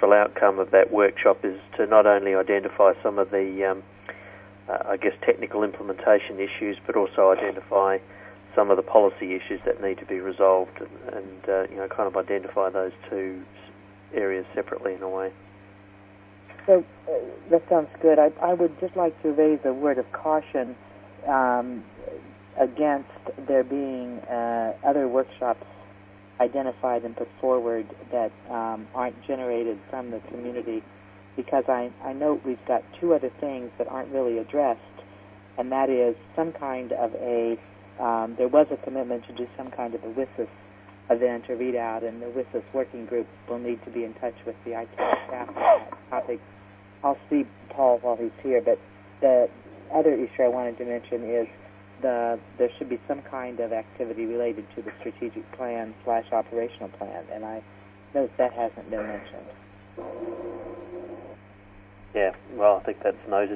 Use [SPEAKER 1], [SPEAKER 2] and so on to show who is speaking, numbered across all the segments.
[SPEAKER 1] possible outcome of that workshop is to not only identify some of the, technical implementation issues, but also identify some of the policy issues that need to be resolved, and kind of identify those two areas separately in a way.
[SPEAKER 2] So that sounds good. I would just like to raise a word of caution against there being other workshops identified and put forward that aren't generated from the community, because I know we've got two other things that aren't really addressed, and that is some kind of a, there was a commitment to do some kind of a WSIS event or readout, and the WSIS working group will need to be in touch with the ICANN staff on that topic. I'll see Paul while he's here, but the other issue I wanted to mention is there should be some kind of activity related to the strategic plan / operational plan, and I note that hasn't been mentioned.
[SPEAKER 1] Yeah, well, I think that's noted.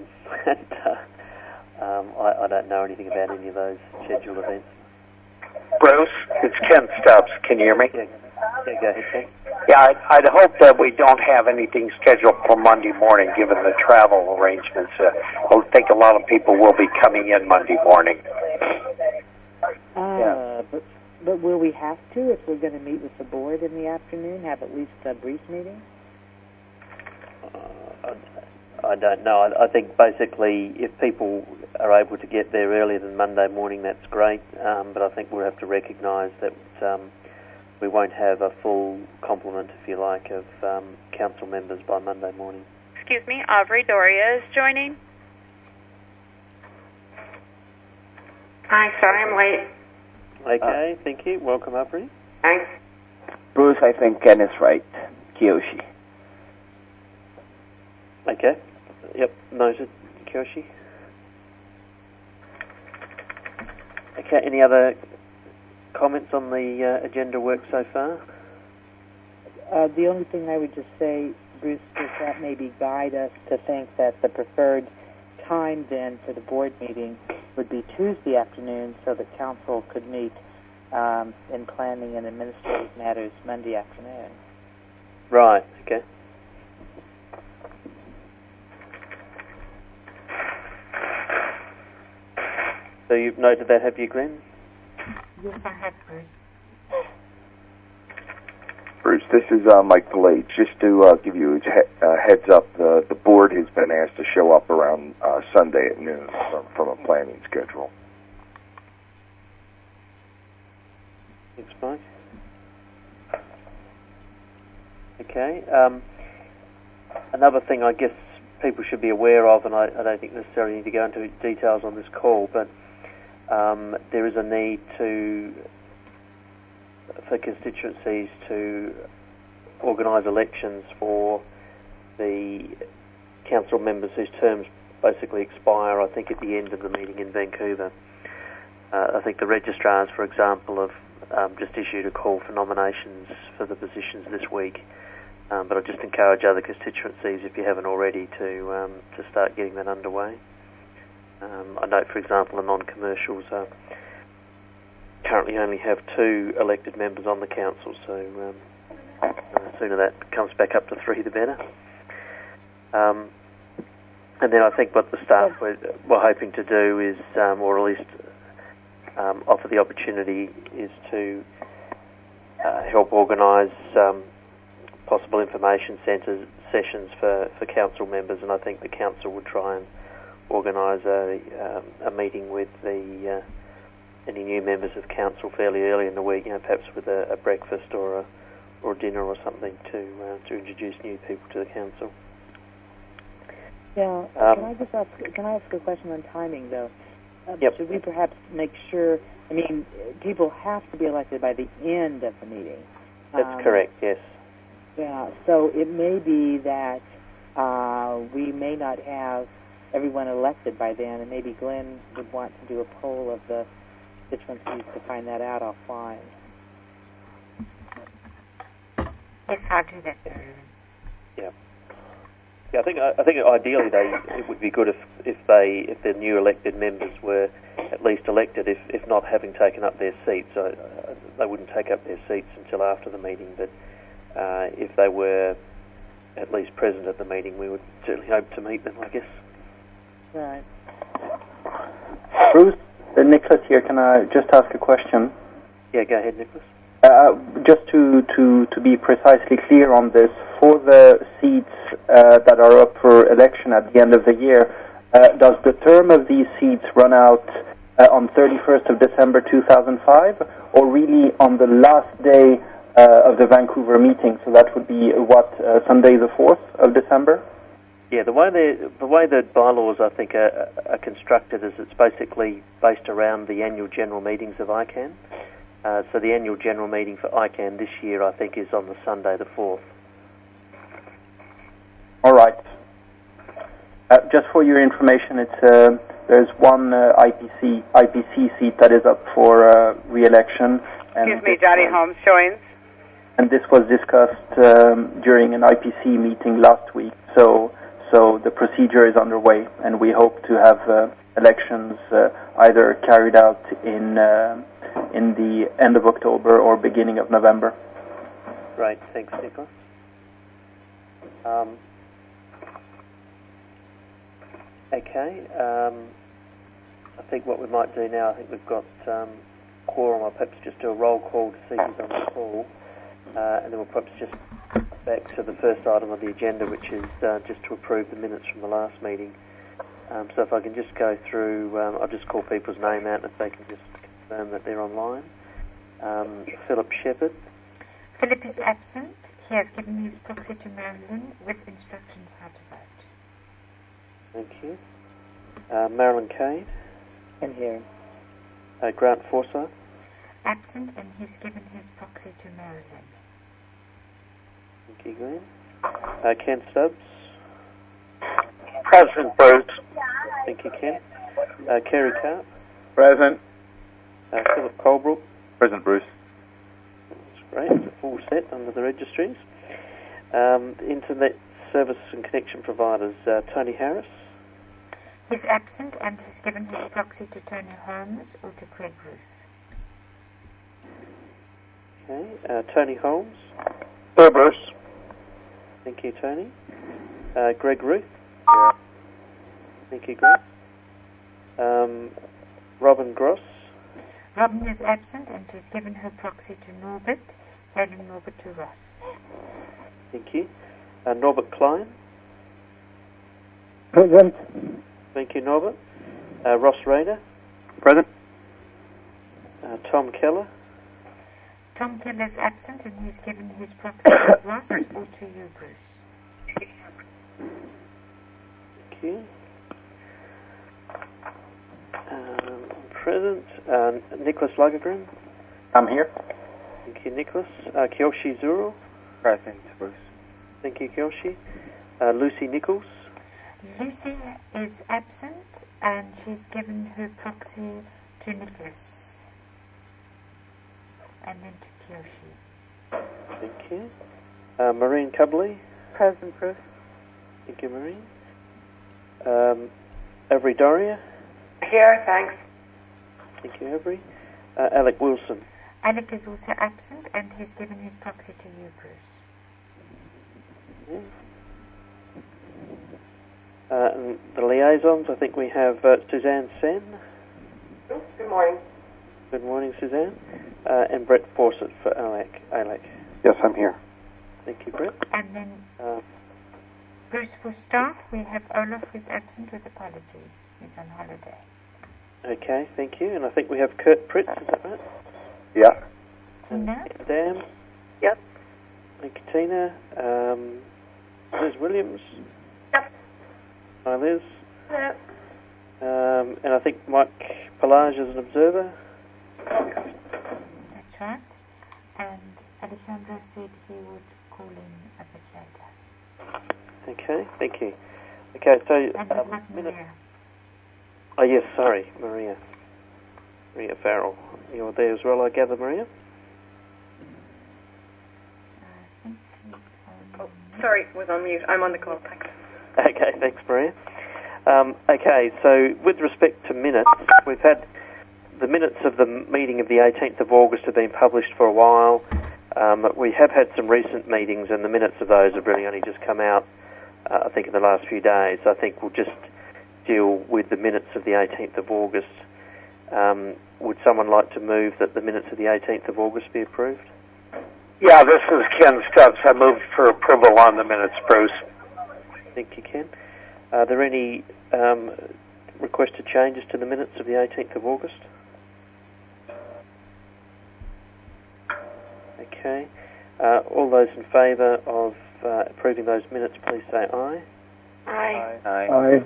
[SPEAKER 1] I don't know anything about any of those scheduled events.
[SPEAKER 3] Bruce, it's Ken Stubbs. Can you hear me?
[SPEAKER 1] Yeah, go ahead, Ken.
[SPEAKER 3] Yeah, I'd hope that we don't have anything scheduled for Monday morning, given the travel arrangements. I think a lot of people will be coming in Monday morning.
[SPEAKER 2] But will we have to, if we're going to meet with the board in the afternoon, have at least a brief meeting?
[SPEAKER 1] I don't know. I think basically if people are able to get there earlier than Monday morning, that's great. But I think we'll have to recognise that we won't have a full complement, if you like, of council members by Monday morning.
[SPEAKER 4] Excuse me, Aubrey Doria is joining. Hi, sorry I'm late.
[SPEAKER 1] Okay, thank you. Welcome, Aubrey.
[SPEAKER 4] Thanks.
[SPEAKER 5] Bruce, I think Ken is right. Kiyoshi.
[SPEAKER 1] Okay. Yep, noted. Kiyoshi. Okay, any other comments on the agenda work so far?
[SPEAKER 2] The only thing I would just say, Bruce, is that maybe guide us to think that the preferred time then for the board meeting would be Tuesday afternoon, so that council could meet in planning and administrative matters Monday afternoon.
[SPEAKER 1] Right, okay. So you've noted that, have you, Glenn?
[SPEAKER 4] Yes, I have, Bruce.
[SPEAKER 6] Bruce, this is Mike Pillade. Just to give you a heads up, the board has been asked to show up around Sunday at noon from a planning schedule.
[SPEAKER 1] Thanks, Mike. Okay. Another thing I guess people should be aware of, and I don't think necessarily need to go into details on this call, but there is a need for constituencies to organise elections for the council members whose terms basically expire, I think, at the end of the meeting in Vancouver. I think the registrars, for example, have just issued a call for nominations for the positions this week. But I just encourage other constituencies, if you haven't already, to start getting that underway. I note, for example, the non-commercials currently only have 2 elected members on the council, so the sooner that comes back up to 3, the better. And then I think what the staff were hoping to do is, or at least offer the opportunity, is to help organise possible information sessions for council members, and I think the council would try and organise a meeting with any new members of council fairly early in the week, perhaps with a breakfast or a dinner or something to introduce new people to the council.
[SPEAKER 2] Yeah. Can I ask a question on timing, though?
[SPEAKER 1] Yep.
[SPEAKER 2] Should we perhaps make sure? I mean, people have to be elected by the end of the meeting.
[SPEAKER 1] That's correct. Yes.
[SPEAKER 2] Yeah. So it may be that we may not have everyone elected by then, and maybe Glenn would want to do a poll of the constituencies to find that out offline.
[SPEAKER 4] Yes, I'll do that.
[SPEAKER 1] Yeah. Yeah, I think ideally it would be good if the new elected members were at least elected, if not having taken up their seats. They wouldn't take up their seats until after the meeting, but if they were at present at the meeting, we would certainly hope to meet them, I guess.
[SPEAKER 2] Right.
[SPEAKER 7] Bruce, Nicholas here. Can I just ask a question?
[SPEAKER 1] Yeah, go ahead, Nicholas.
[SPEAKER 7] Just to be precisely clear on this, for the seats that are up for election at the end of the year, does the term of these seats run out on 31st of December 2005, or really on the last day of the Vancouver meeting? So that would be Sunday the 4th of December?
[SPEAKER 1] Yeah, the way the bylaws, I think, are constructed is it's basically based around the annual general meetings of ICANN. So the annual general meeting for ICANN this year, I think, is on the Sunday the 4th.
[SPEAKER 7] All right. Just for your information, there's one IPC seat that is up for re-election.
[SPEAKER 8] Excuse me, Johnny Holmes joins.
[SPEAKER 7] And this was discussed during an IPC meeting last week. So the procedure is underway, and we hope to have elections either carried out in the end of October or beginning of November.
[SPEAKER 1] Great, thanks, Nicholas. Okay, I think what we might do now, I think we've got quorum. I'll perhaps just do a roll call to see who's on the call, and then we'll perhaps just back to the first item of the agenda, which is just to approve the minutes from the last meeting. So if I can just go through, I'll just call people's name out, and if they can just confirm that they're online. Philip Shepherd.
[SPEAKER 4] Philip is absent. He has given his proxy to Marilyn with instructions how to vote.
[SPEAKER 1] Thank you. Marilyn Cade.
[SPEAKER 2] And here.
[SPEAKER 1] Grant Forsyth.
[SPEAKER 4] Absent, and he's given his proxy to Marilyn.
[SPEAKER 1] Thank you, Glenn. Ken Stubbs.
[SPEAKER 3] Present, Bruce.
[SPEAKER 1] Thank you, Ken. Kerry Carp.
[SPEAKER 5] Present.
[SPEAKER 1] Philip Colebrook.
[SPEAKER 5] Present, Bruce.
[SPEAKER 1] That's great. It's a full set under the registries. Internet service and connection providers. Tony Harris.
[SPEAKER 4] He's absent, and he's given his proxy to Tony Holmes or to Craig Ruth.
[SPEAKER 1] Okay. Tony Holmes.
[SPEAKER 3] Here, Bruce.
[SPEAKER 1] Thank you, Tony. Greg Ruth. Yeah. Thank you, Greg. Robin Gross.
[SPEAKER 4] Robin is absent, and she's given her proxy to Norbert, Helen Norbert to Ross.
[SPEAKER 1] Thank you. Norbert Klein.
[SPEAKER 7] Present.
[SPEAKER 1] Thank you, Norbert. Ross Rader.
[SPEAKER 5] Present.
[SPEAKER 1] Tom Keller.
[SPEAKER 4] Tom Keller is absent, and he's given his proxy to Ross or to you, Bruce.
[SPEAKER 1] Thank you. Present. Nicholas Lagergren.
[SPEAKER 7] I'm here.
[SPEAKER 1] Thank you, Nicholas. Kyoshi Zuru.
[SPEAKER 5] Present, Bruce.
[SPEAKER 1] Thank you, Kyoshi. Lucy Nichols.
[SPEAKER 4] Lucy is absent, and she's given her proxy to Nicholas. And then to Kyoshi.
[SPEAKER 1] Thank you. Maureen Cubley.
[SPEAKER 8] Present, Bruce.
[SPEAKER 1] Thank you, Maureen. Avery Doria.
[SPEAKER 8] Here, thanks.
[SPEAKER 1] Thank you, Avery. Alec Wilson.
[SPEAKER 4] Alec is also absent, and he's given his proxy to you, Bruce.
[SPEAKER 1] Yeah. And the liaisons, I think we have Suzanne Sen.
[SPEAKER 8] Good morning.
[SPEAKER 1] Good morning, Suzanne. And Brett Fawcett for ALAC.
[SPEAKER 3] Yes, I'm here.
[SPEAKER 1] Thank you, Brett.
[SPEAKER 4] And then Bruce, for staff, we have Olaf who's absent with apologies. He's on holiday.
[SPEAKER 1] Okay, thank you. And I think we have Kurt Pritz, is that right?
[SPEAKER 3] Yeah.
[SPEAKER 4] Tina?
[SPEAKER 1] Dan?
[SPEAKER 8] Yep.
[SPEAKER 1] Thank you, Tina. Liz Williams?
[SPEAKER 8] Yep.
[SPEAKER 1] Hi, Liz.
[SPEAKER 8] Yep.
[SPEAKER 1] And I think Mike Pelage is an observer.
[SPEAKER 4] That's right. And Alejandro said he would call in a bit later.
[SPEAKER 1] Okay, thank you. Okay, so...
[SPEAKER 4] And we've got Maria.
[SPEAKER 1] Oh, yes, sorry, Maria. Maria Farrell. You're there as well, I gather, Maria?
[SPEAKER 4] I think he's on...
[SPEAKER 8] Oh, sorry, was on mute. I'm on the call, thanks.
[SPEAKER 1] Okay, thanks, Maria. Okay, so with respect to minutes, we've had the minutes of the meeting of the 18th of August have been published for a while. We have had some recent meetings, and the minutes of those have really only just come out I think in the last few days. I think we'll just deal with the minutes of the 18th of August. Would someone like to move that the minutes of the 18th of August be approved?
[SPEAKER 3] Yeah, this is Ken Stubbs. I move for approval on the minutes, Bruce.
[SPEAKER 1] Thank you, Ken. Are there any requested changes to the minutes of the 18th of August? Okay. All those in favour of approving those minutes, please say aye.
[SPEAKER 8] Aye.
[SPEAKER 5] Aye.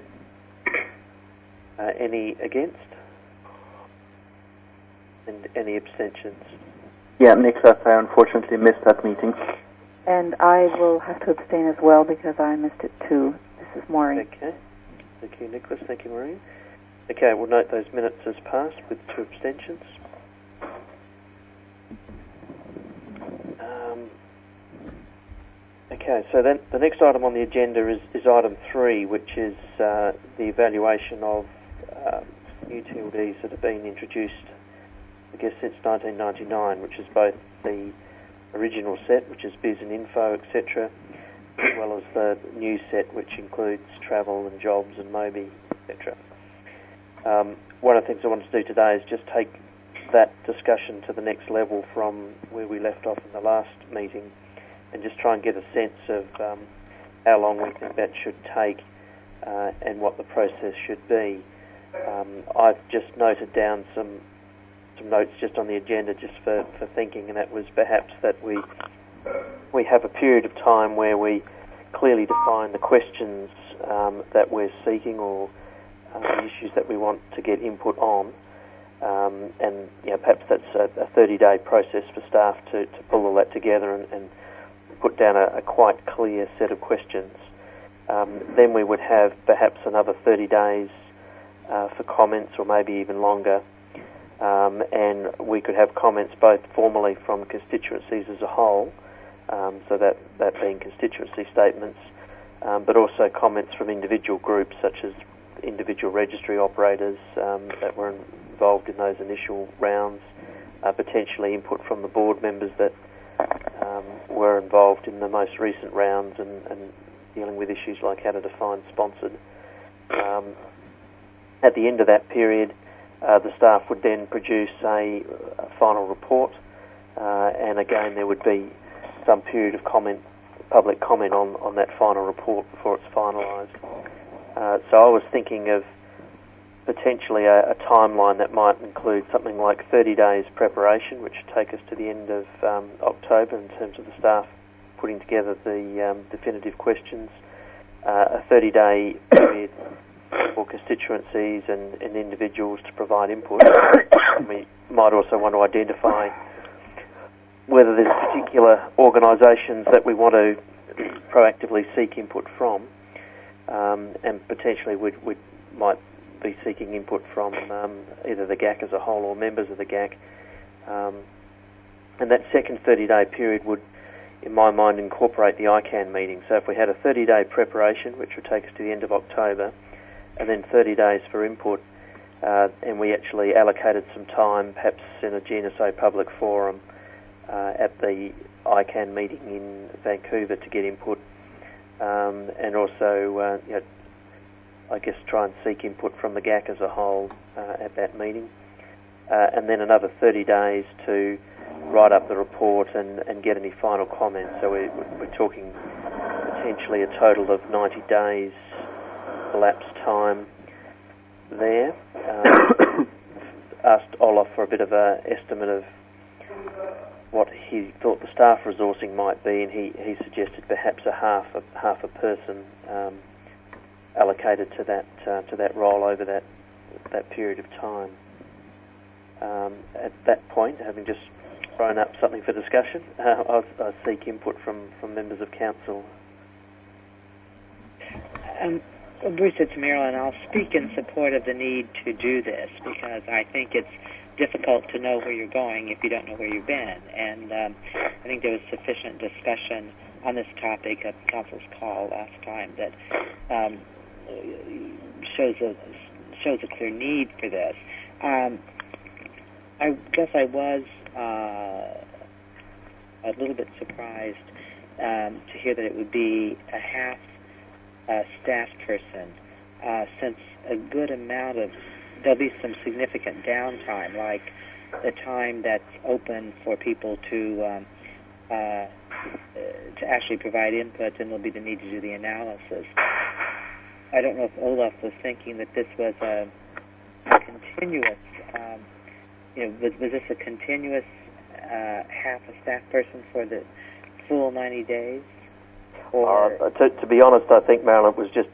[SPEAKER 1] Any against? And any abstentions?
[SPEAKER 7] Yeah, Nicholas, I unfortunately missed that meeting.
[SPEAKER 9] And I will have to abstain as well because I missed it too. This is Maureen.
[SPEAKER 1] Okay. Thank you, Nicholas. Thank you, Maureen. Okay, we'll note those minutes as passed with 2 abstentions. Okay, so then the next item on the agenda is item 3, which is the evaluation of new TLDs that have been introduced, I guess, since 1999, which is both the original set, which is biz and info, etc., as well as the new set, which includes travel and jobs and Mobi, etc. One of the things I wanted to do today is just take that discussion to the next level from where we left off in the last meeting, and just try and get a sense of how long we think that should take and what the process should be. I've just noted down some notes just on the agenda just for thinking, and that was perhaps that we have a period of time where we clearly define the questions that we're seeking or the issues that we want to get input on, and perhaps that's a 30-day process for staff to pull all that together and put down a quite clear set of questions. Then we would have perhaps another 30 days for comments, or maybe even longer, and we could have comments both formally from constituencies as a whole, so that being constituency statements, but also comments from individual groups such as individual registry operators that were involved in those initial rounds, potentially input from the board members that were involved in the most recent rounds and dealing with issues like how to define sponsored. At the end of that period, the staff would then produce a final report, and again there would be some period of public comment on that final report before it's finalised. So I was thinking of potentially a timeline that might include something like 30 days preparation, which would take us to the end of October in terms of the staff putting together the definitive questions, a 30-day period for constituencies and individuals to provide input. We might also want to identify whether there's particular organisations that we want to proactively seek input from, and potentially we might be seeking input from either the GAC as a whole or members of the GAC. And that second 30-day period would, in my mind, incorporate the ICANN meeting. So if we had a 30-day preparation, which would take us to the end of October, and then 30 days for input, and we actually allocated some time, perhaps in a GNSO public forum at the ICANN meeting in Vancouver to get input, and also, I guess, try and seek input from the GAC as a whole at that meeting, and then another 30 days to write up the report and get any final comments. So we're talking potentially a total of 90 days elapsed time there. Asked Olaf for a bit of an estimate of what he thought the staff resourcing might be, and he suggested perhaps a half a person allocated to that role over that period of time. At that point, having just thrown up something for discussion, I seek input from members of council.
[SPEAKER 2] Bruce, it's Marilyn. I'll speak in support of the need to do this because I think it's difficult to know where you're going if you don't know where you've been. And I think there was sufficient discussion on this topic at the council's call last time that shows a clear need for this. I guess I was a little bit surprised to hear that it would be a half staff person, since a good amount of, there'll be some significant downtime, like the time that's open for people to actually provide input, and there'll be the need to do the analysis. I don't know if Olaf was thinking that this was a continuous, was this a continuous half a staff person for the full 90 days? Or
[SPEAKER 1] to be honest, I think, Marilyn, it was just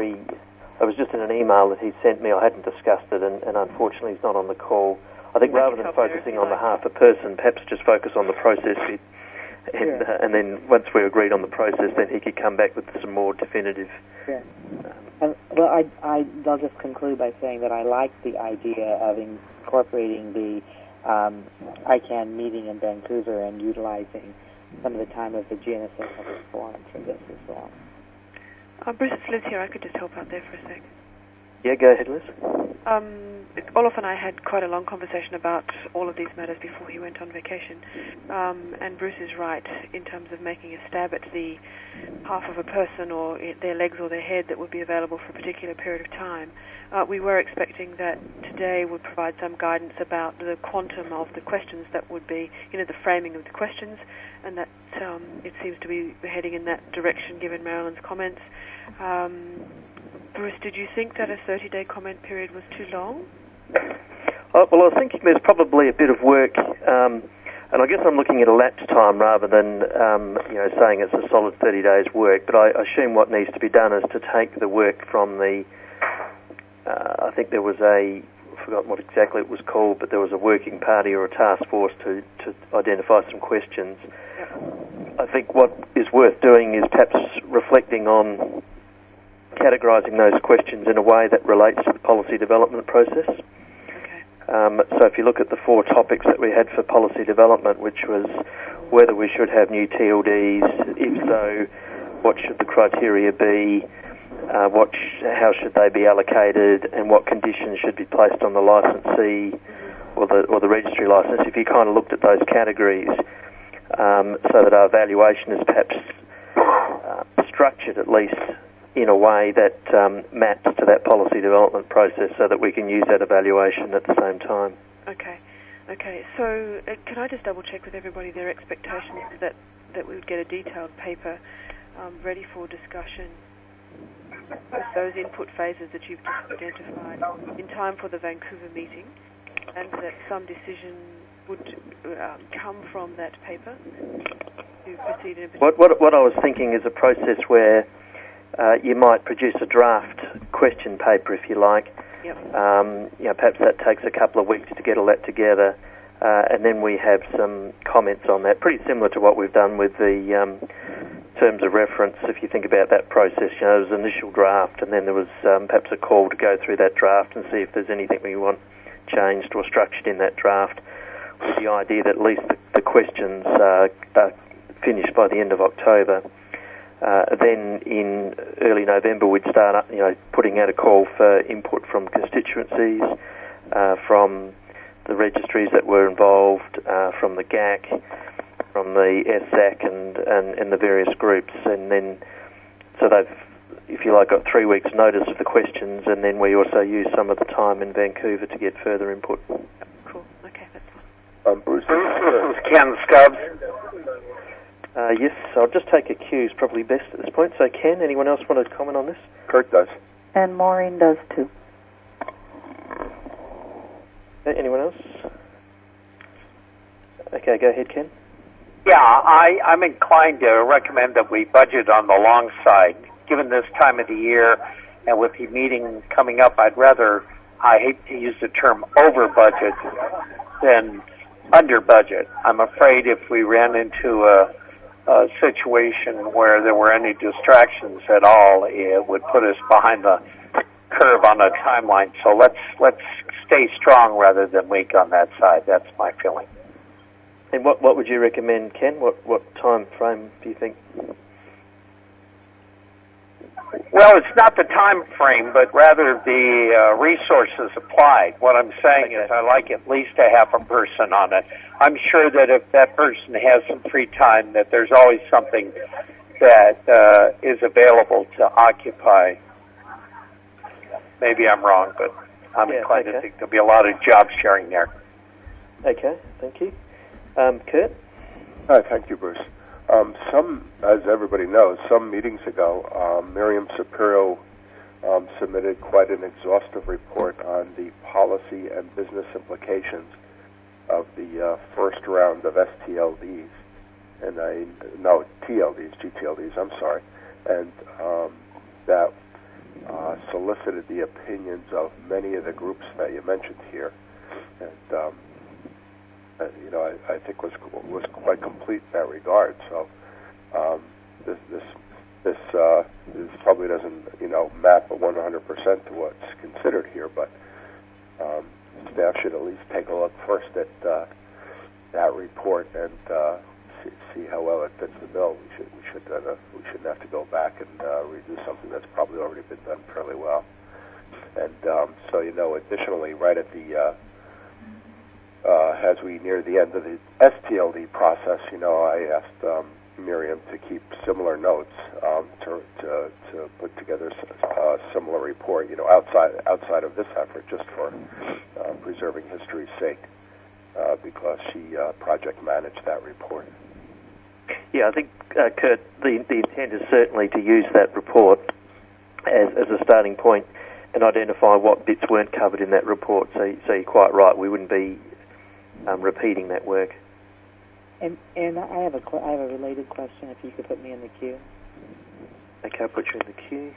[SPEAKER 1] in an email that he sent me. I hadn't discussed it, and unfortunately he's not on the call. I think rather than focusing on the half a person, perhaps just focus on the process bit. And then once we agreed on the process, then he could come back with some more definitive.
[SPEAKER 2] Yeah. Well, I'll just conclude by saying that I like the idea of incorporating the ICANN meeting in Vancouver and utilizing some of the time of the GNSS Public Forum for this as well.
[SPEAKER 10] Bruce, it's Liz here. I could just help out there for a sec.
[SPEAKER 1] Yeah, go ahead, Liz.
[SPEAKER 10] Olaf and I had quite a long conversation about all of these matters before he went on vacation. And Bruce is right in terms of making a stab at the half of a person or their legs or their head that would be available for a particular period of time. We were expecting that today would provide some guidance about the quantum of the questions that would be, the framing of the questions, and that it seems to be heading in that direction given Marilyn's comments. Bruce, did you think that a 30-day comment period was too long?
[SPEAKER 1] Well, I was thinking there's probably a bit of work, and I guess I'm looking at elapsed time rather than saying it's a solid 30 days work, but I assume what needs to be done is to take the work from the, I think there was I forgot what exactly it was called, but there was a working party or a task force to identify some questions. Yep. I think what is worth doing is perhaps reflecting on categorising those questions in a way that relates to the policy development process.
[SPEAKER 10] Okay.
[SPEAKER 1] So if you look at the 4 topics that we had for policy development, which was whether we should have new TLDs, if so, what should the criteria be, how should they be allocated, and what conditions should be placed on the licensee or the registry licence. If you kind of looked at those categories, so that our evaluation is perhaps structured at least in a way that maps to that policy development process so that we can use that evaluation at the same time.
[SPEAKER 10] Okay. So can I just double check with everybody their expectations that we would get a detailed paper ready for discussion with those input phases that you've just identified in time for the Vancouver meeting, and that some decision would come from that paper to proceed in a
[SPEAKER 1] What I was thinking is a process where you might produce a draft question paper, if you like.
[SPEAKER 10] Yep.
[SPEAKER 1] Perhaps that takes a couple of weeks to get all that together, and then we have some comments on that, pretty similar to what we've done with the terms of reference. If you think about that process, there was an initial draft, and then there was perhaps a call to go through that draft and see if there's anything we want changed or structured in that draft, with the idea that at least the questions are finished by the end of October. Then in early November we'd start putting out a call for input from constituencies, from the registries that were involved, from the GAC, from the SZAC and the various groups, and then so they've, if you like, got 3 weeks notice of the questions, and then we also use some of the time in Vancouver to get further input.
[SPEAKER 10] Cool. Okay, that's fine.
[SPEAKER 3] Bruce, this is Ken Stubbs.
[SPEAKER 1] Yes, I'll just take a cue is probably best at this point. So Ken, anyone else want to comment on this?
[SPEAKER 6] Kurt does.
[SPEAKER 9] And Maureen does too.
[SPEAKER 1] Anyone else? Okay, go ahead, Ken.
[SPEAKER 3] Yeah, I'm inclined to recommend that we budget on the long side. Given this time of the year and with the meeting coming up, I hate to use the term over budget than under budget. I'm afraid if we ran into a situation where there were any distractions at all, it would put us behind the curve on a timeline. So let's stay strong rather than weak on that side. That's my feeling.
[SPEAKER 1] And what would you recommend, Ken? What time frame do you think?
[SPEAKER 3] Well, it's not the time frame, but rather the resources applied. What I'm saying is I like at least a half a person on it. I'm sure that if that person has some free time, that there's always something that is available to occupy. Maybe I'm wrong, but I'm inclined to think there'll be a lot of job sharing there.
[SPEAKER 1] Okay, thank you. Kurt?
[SPEAKER 11] Hi, thank you, Bruce. As everybody knows, some meetings ago, Miriam Shapiro submitted quite an exhaustive report on the policy and business implications of the first round of STLDs, TLDs, GTLDs, I'm sorry, and that solicited the opinions of many of the groups that you mentioned here, and I think was quite complete in that regard. So this probably doesn't map 100% to what's considered here, but staff should at least take a look first at that report and see how well it fits the bill. We shouldn't have to go back and redo something that's probably already been done fairly well. And so additionally, right at the as we near the end of the STLD process, I asked Miriam to keep similar notes to put together a similar report, outside of this effort, just for preserving history's sake, because she project managed that report.
[SPEAKER 1] Yeah, I think, Kurt, the intent is certainly to use that report as a starting point and identify what bits weren't covered in that report. So you're quite right, we wouldn't be repeating that work.
[SPEAKER 2] And I have a related question. If you could put me in the queue.
[SPEAKER 1] Okay, I'll put you in the queue.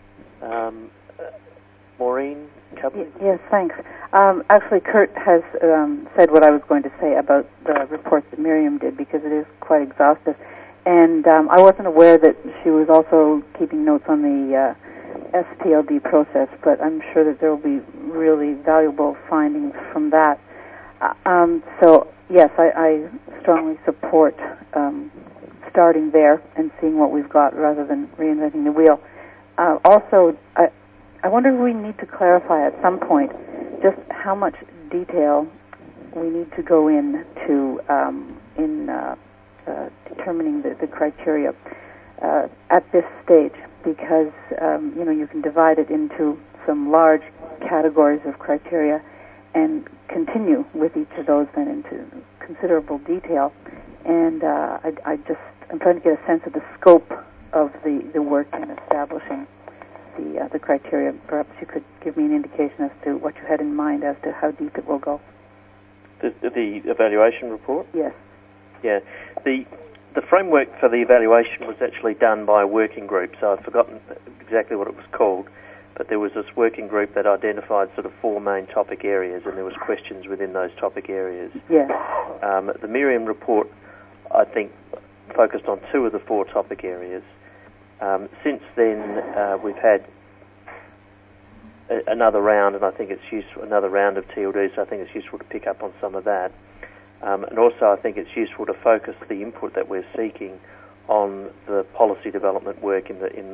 [SPEAKER 1] Maureen Cubley?
[SPEAKER 9] Yes, thanks. Actually, Kurt has said what I was going to say about the report that Miriam did, because it is quite exhaustive. And I wasn't aware that she was also keeping notes on the STLD process, but I'm sure that there will be really valuable findings from that. So, yes, I strongly support starting there and seeing what we've got rather than reinventing the wheel. Also, I wonder if we need to clarify at some point just how much detail we need to go into in determining the criteria at this stage, because you can divide it into some large categories of criteria and continue with each of those then into considerable detail. And I'm trying to get a sense of the scope of the work in establishing the criteria. Perhaps you could give me an indication as to what you had in mind as to how deep it will go.
[SPEAKER 1] The evaluation report?
[SPEAKER 9] Yes.
[SPEAKER 1] Yeah. The framework for the evaluation was actually done by a working group, so I've forgotten exactly what it was called, but there was this working group that identified sort of 4 main topic areas, and there was questions within those topic areas.
[SPEAKER 9] Yes.
[SPEAKER 1] The Miriam report, I think, focused on 2 of the 4 topic areas. Since then, we've had another round, and I think it's useful, another round of TLD, so I think it's useful to pick up on some of that. And also I think it's useful to focus the input that we're seeking on the policy development work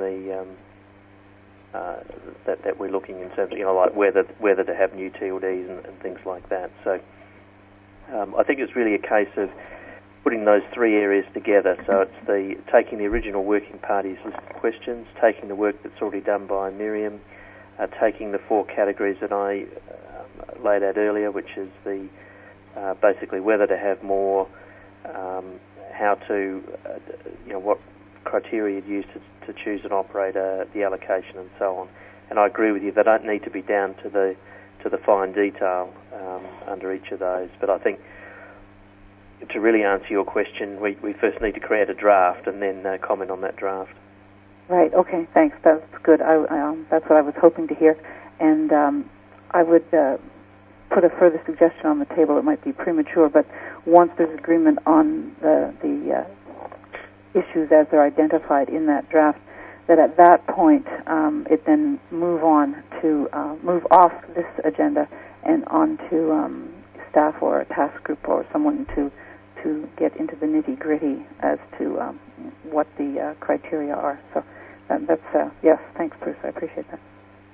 [SPEAKER 1] that we're looking in terms of, like whether to have new TLDs and things like that. So I think it's really a case of putting those 3 areas together. So it's taking the original working party's list of questions, taking the work that's already done by Miriam, taking the 4 categories that I laid out earlier, which is the basically whether to have more, how to, what criteria you'd use to choose an operator, the allocation, and so on. And I agree with you; they don't need to be down to the fine detail under each of those. But I think to really answer your question, we first need to create a draft and then comment on that draft.
[SPEAKER 9] Right. Okay. Thanks. That's good. That's what I was hoping to hear, and I would put a further suggestion on the table. It might be premature, but once there's agreement on the issues as they're identified in that draft, that at that point it then move off this agenda and on to staff or a task group or someone to get into the nitty-gritty as to what the criteria are. So that's yes, thanks, Bruce. I appreciate that.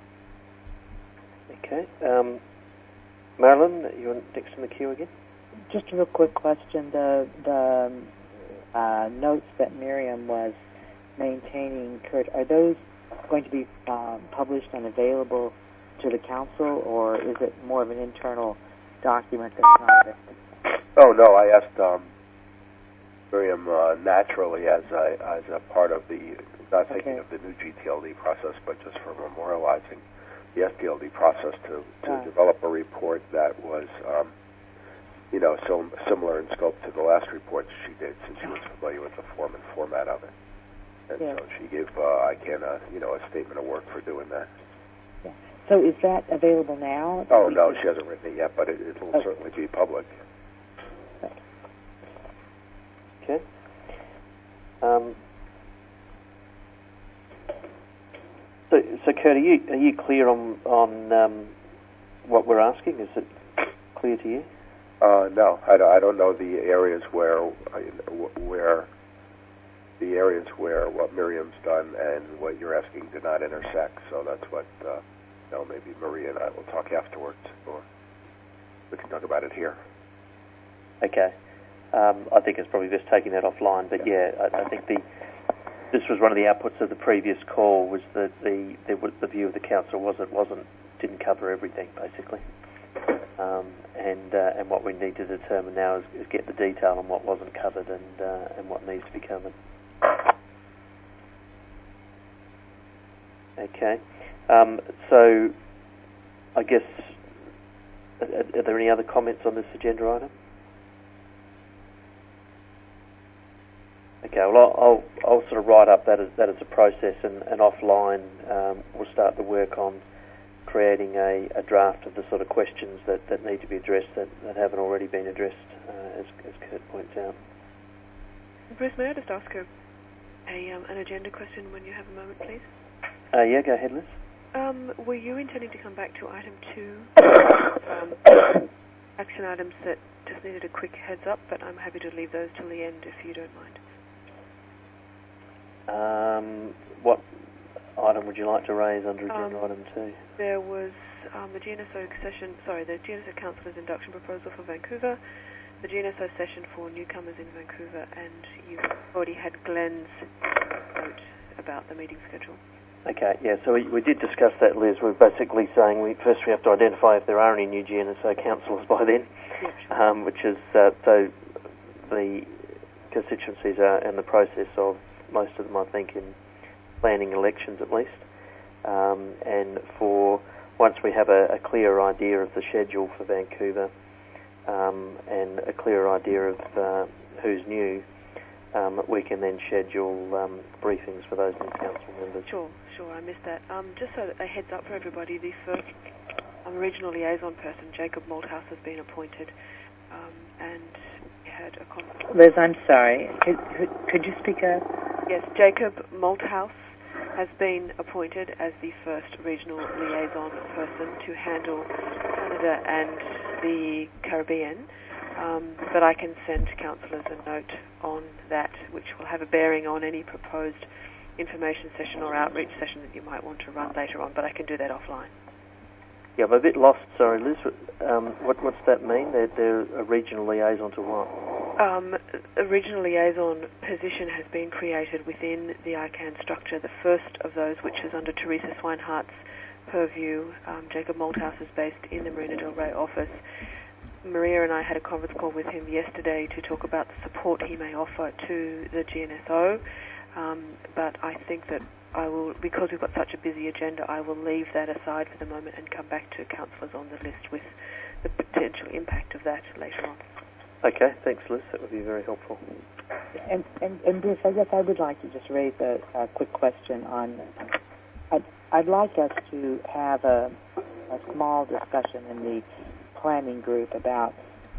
[SPEAKER 1] Okay. Marilyn, you're next in the queue again.
[SPEAKER 2] Just a real quick question. The notes that Miriam was maintaining, Kurt, are those going to be published and available to the council, or is it more of an internal document that's not available?
[SPEAKER 11] Oh, no, I asked Miriam naturally as a part of the, not thinking of the new GTLD process, but just for memorializing the STLD process to develop a report that was, so similar in scope to the last report she did, since she was familiar with the form and format of it. And so she gave ICANN a statement of work for doing that.
[SPEAKER 2] Yeah. So is that available now?
[SPEAKER 11] Oh, no, she hasn't written it yet, but it will certainly be public.
[SPEAKER 1] Okay. So Kurt, are you clear on what we're asking? Is it clear to you?
[SPEAKER 11] No, I don't know the areas where what Miriam's done and what you're asking do not intersect. So that's what maybe Maria and I will talk afterwards, or we can talk about it here.
[SPEAKER 1] Okay. I think it's probably just taking that offline, but I think this was one of the outputs of the previous call, was that the view of the council didn't cover everything basically, and what we need to determine now is get the detail on what wasn't covered and what needs to be covered. Okay, so I guess are there any other comments on this agenda item? Okay, well, I'll sort of write up that as a process, and offline we'll start the work on creating a draft of the sort of questions that need to be addressed that haven't already been addressed, as Kurt points out.
[SPEAKER 10] Bruce, may I just ask an agenda question when you have a moment, please?
[SPEAKER 1] Yeah, go ahead, Liz.
[SPEAKER 10] Were you intending to come back to item 2, action items that just needed a quick heads up, but I'm happy to leave those till the end if you don't mind.
[SPEAKER 1] What item would you like to raise under agenda item 2?
[SPEAKER 10] There was the GNSO Councillor's induction proposal for Vancouver, the GNSO session for newcomers in Vancouver, and you already had Glenn's note about the meeting schedule.
[SPEAKER 1] Okay, yeah, so we did discuss that, Liz. We're basically saying we have to identify if there are any new GNSO councillors by then, which is, so the constituencies are in the process of, most of them I think, in planning elections at least, and for once we have a clear idea of the schedule for Vancouver and a clearer idea of who's new, we can then schedule briefings for those new council members.
[SPEAKER 10] Sure, I missed that. Just so a heads up for everybody, the first regional liaison person, Jacob Malthouse, has been appointed, and we had a conference.
[SPEAKER 2] Liz, I'm sorry. Could you speak up?
[SPEAKER 10] Yes, Jacob Malthouse has been appointed as the first regional liaison person to handle Canada and the Caribbean. But I can send councillors a note on that, which will have a bearing on any proposed information session or outreach session that you might want to run later on, but I can do that offline.
[SPEAKER 1] Yeah, I'm a bit lost, sorry, Liz. What's that mean? They're a regional liaison to what?
[SPEAKER 10] A regional liaison position has been created within the ICANN structure. The first of those, which is under Teresa Swinehart's purview. Jacob Malthouse is based in the Marina Del Rey office. Maria and I had a conference call with him yesterday to talk about the support he may offer to the GNSO, but I think that I will, because we've got such a busy agenda, I will leave that aside for the moment and come back to councillors on the list with the potential impact of that later on.
[SPEAKER 1] Okay, thanks, Liz. That would be very helpful.
[SPEAKER 2] And Bruce, I guess I would like to just raise a quick question on. I'd like us to have a small discussion in the planning group about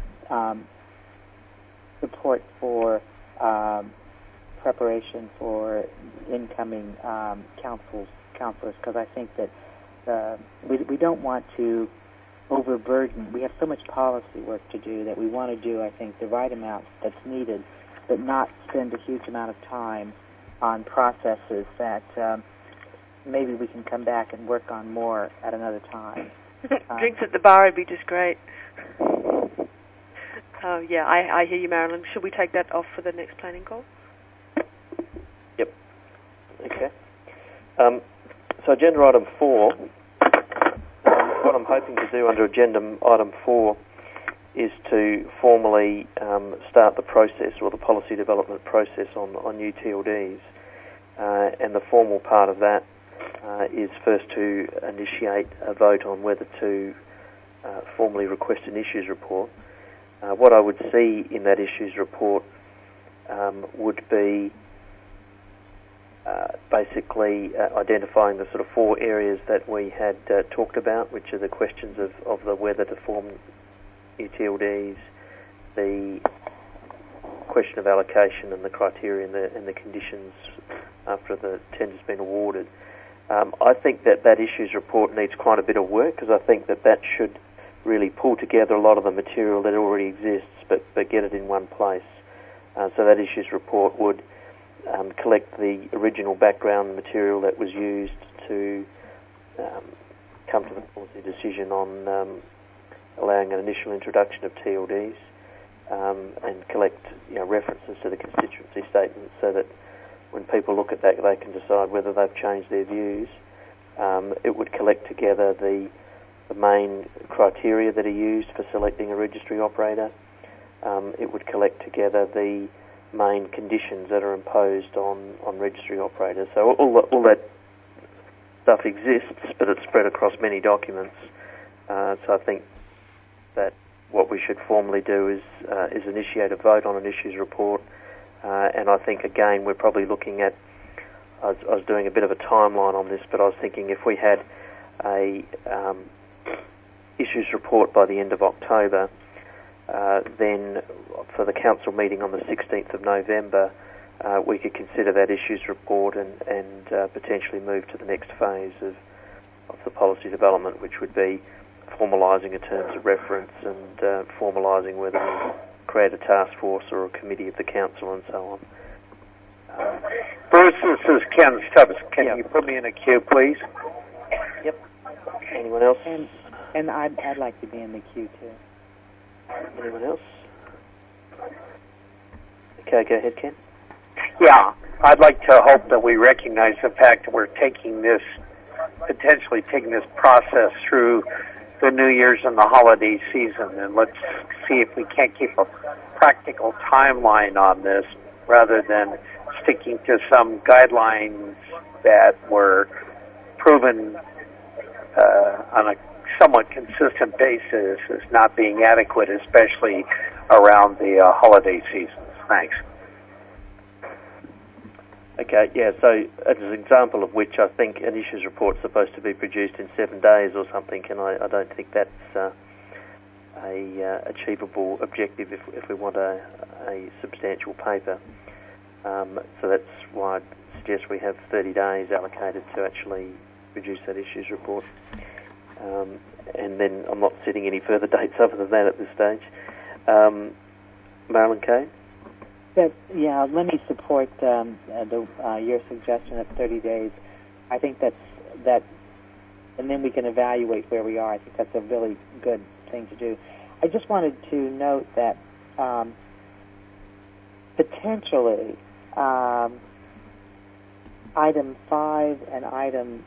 [SPEAKER 2] support for preparation for incoming councillors, because I think that we don't want to overburden. We have so much policy work to do that we want to do, I think, the right amount that's needed, but not spend a huge amount of time on processes that maybe we can come back and work on more at another time.
[SPEAKER 10] Drinks at the bar would be just great. I hear you, Marilyn. Should we take that off for the next planning call?
[SPEAKER 1] Yep. So agenda item 4, what I'm hoping to do under agenda item 4 is to formally start the process or the policy development process on new TLDs. And the formal part of that is first to initiate a vote on whether to formally request an issues report. What I would see in that issues report would be basically identifying the sort of 4 areas that we had talked about, which are the questions of the whether to form new TLDs, the question of allocation and the criteria and the conditions after the tender's been awarded. I think that issues report needs quite a bit of work, because I think that should really pull together a lot of the material that already exists, but get it in one place. So that issues report would collect the original background material that was used to come to the policy decision on allowing an initial introduction of TLDs, and collect references to the constituency statements, so that when people look at that they can decide whether they've changed their views. It would collect together the main criteria that are used for selecting a registry operator. It would collect together the main conditions that are imposed on registry operators. So all that stuff exists, but it's spread across many documents. So I think that what we should formally do is initiate a vote on an issues report. And I think, again, we're probably looking at, I was doing a bit of a timeline on this, but I was thinking if we had a issues report by the end of October, then for the council meeting on the 16th of November, we could consider that issues report and potentially move to the next phase of the policy development, which would be formalising a terms of reference and formalising whether we create a task force or a committee of the council and so on.
[SPEAKER 3] Bruce, this is Ken Stubbs. Can you put me in a queue, please?
[SPEAKER 1] Yep. Anyone else?
[SPEAKER 2] And I'd like to be in the queue too.
[SPEAKER 1] Anyone else? Okay, go ahead, Ken.
[SPEAKER 3] Yeah, I'd like to hope that we recognize the fact that we're potentially taking this process through the New Year's and the holiday season, and let's see if we can't keep a practical timeline on this rather than sticking to some guidelines that were proven on a somewhat consistent basis as not being adequate, especially around the holiday seasons. Thanks.
[SPEAKER 1] Okay, yeah, so as an example of which, I think an issues report is supposed to be produced in 7 days or something, and I don't think that's a achievable objective if we want a substantial paper. So that's why I'd suggest we have 30 days allocated to actually produce that issues report. And then I'm not setting any further dates other than that at this stage. Marilyn Kay?
[SPEAKER 2] Yeah, let me support your suggestion of 30 days. I think that, and then we can evaluate where we are. I think that's a really good thing to do. I just wanted to note that potentially item 5 and item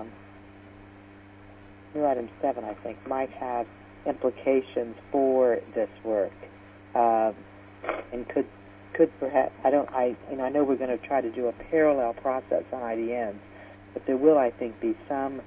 [SPEAKER 2] 7, I think, might have implications for this work, and could perhaps, I know we're going to try to do a parallel process on IDNs, but there will, I think, be some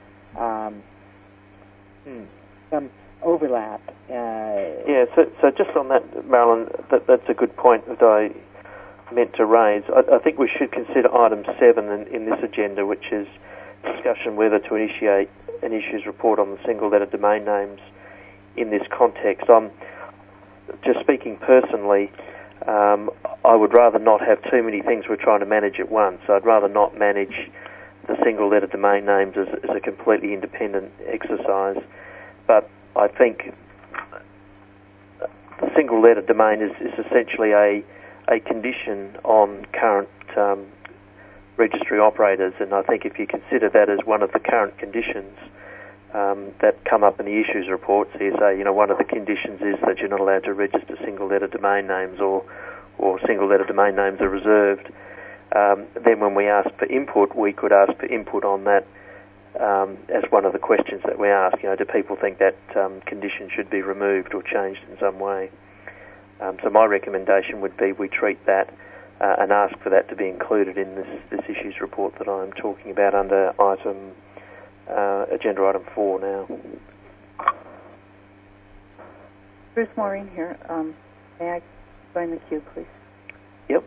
[SPEAKER 2] overlap.
[SPEAKER 1] Yeah, so just on that, Marilyn, that's a good point that I meant to raise. I think we should consider item 7 in this agenda, which is discussion whether to initiate an issues report on the single-letter domain names in this context. I'm just speaking personally. I would rather not have too many things we're trying to manage at once. I'd rather not manage the single-letter domain names as a completely independent exercise. But I think the single-letter domain is essentially a condition on current registry operators, and I think if you consider that as one of the current conditions that come up in the issues report, so you say, one of the conditions is that you're not allowed to register single-letter domain names or single-letter domain names are reserved. then when we ask for input, we could ask for input on that as one of the questions that we ask. Do people think that condition should be removed or changed in some way? So my recommendation would be we treat that and ask for that to be included in this issues report that I'm talking about under agenda item 4 now.
[SPEAKER 9] Bruce, Maureen here. May I join the queue, please?
[SPEAKER 1] Yep.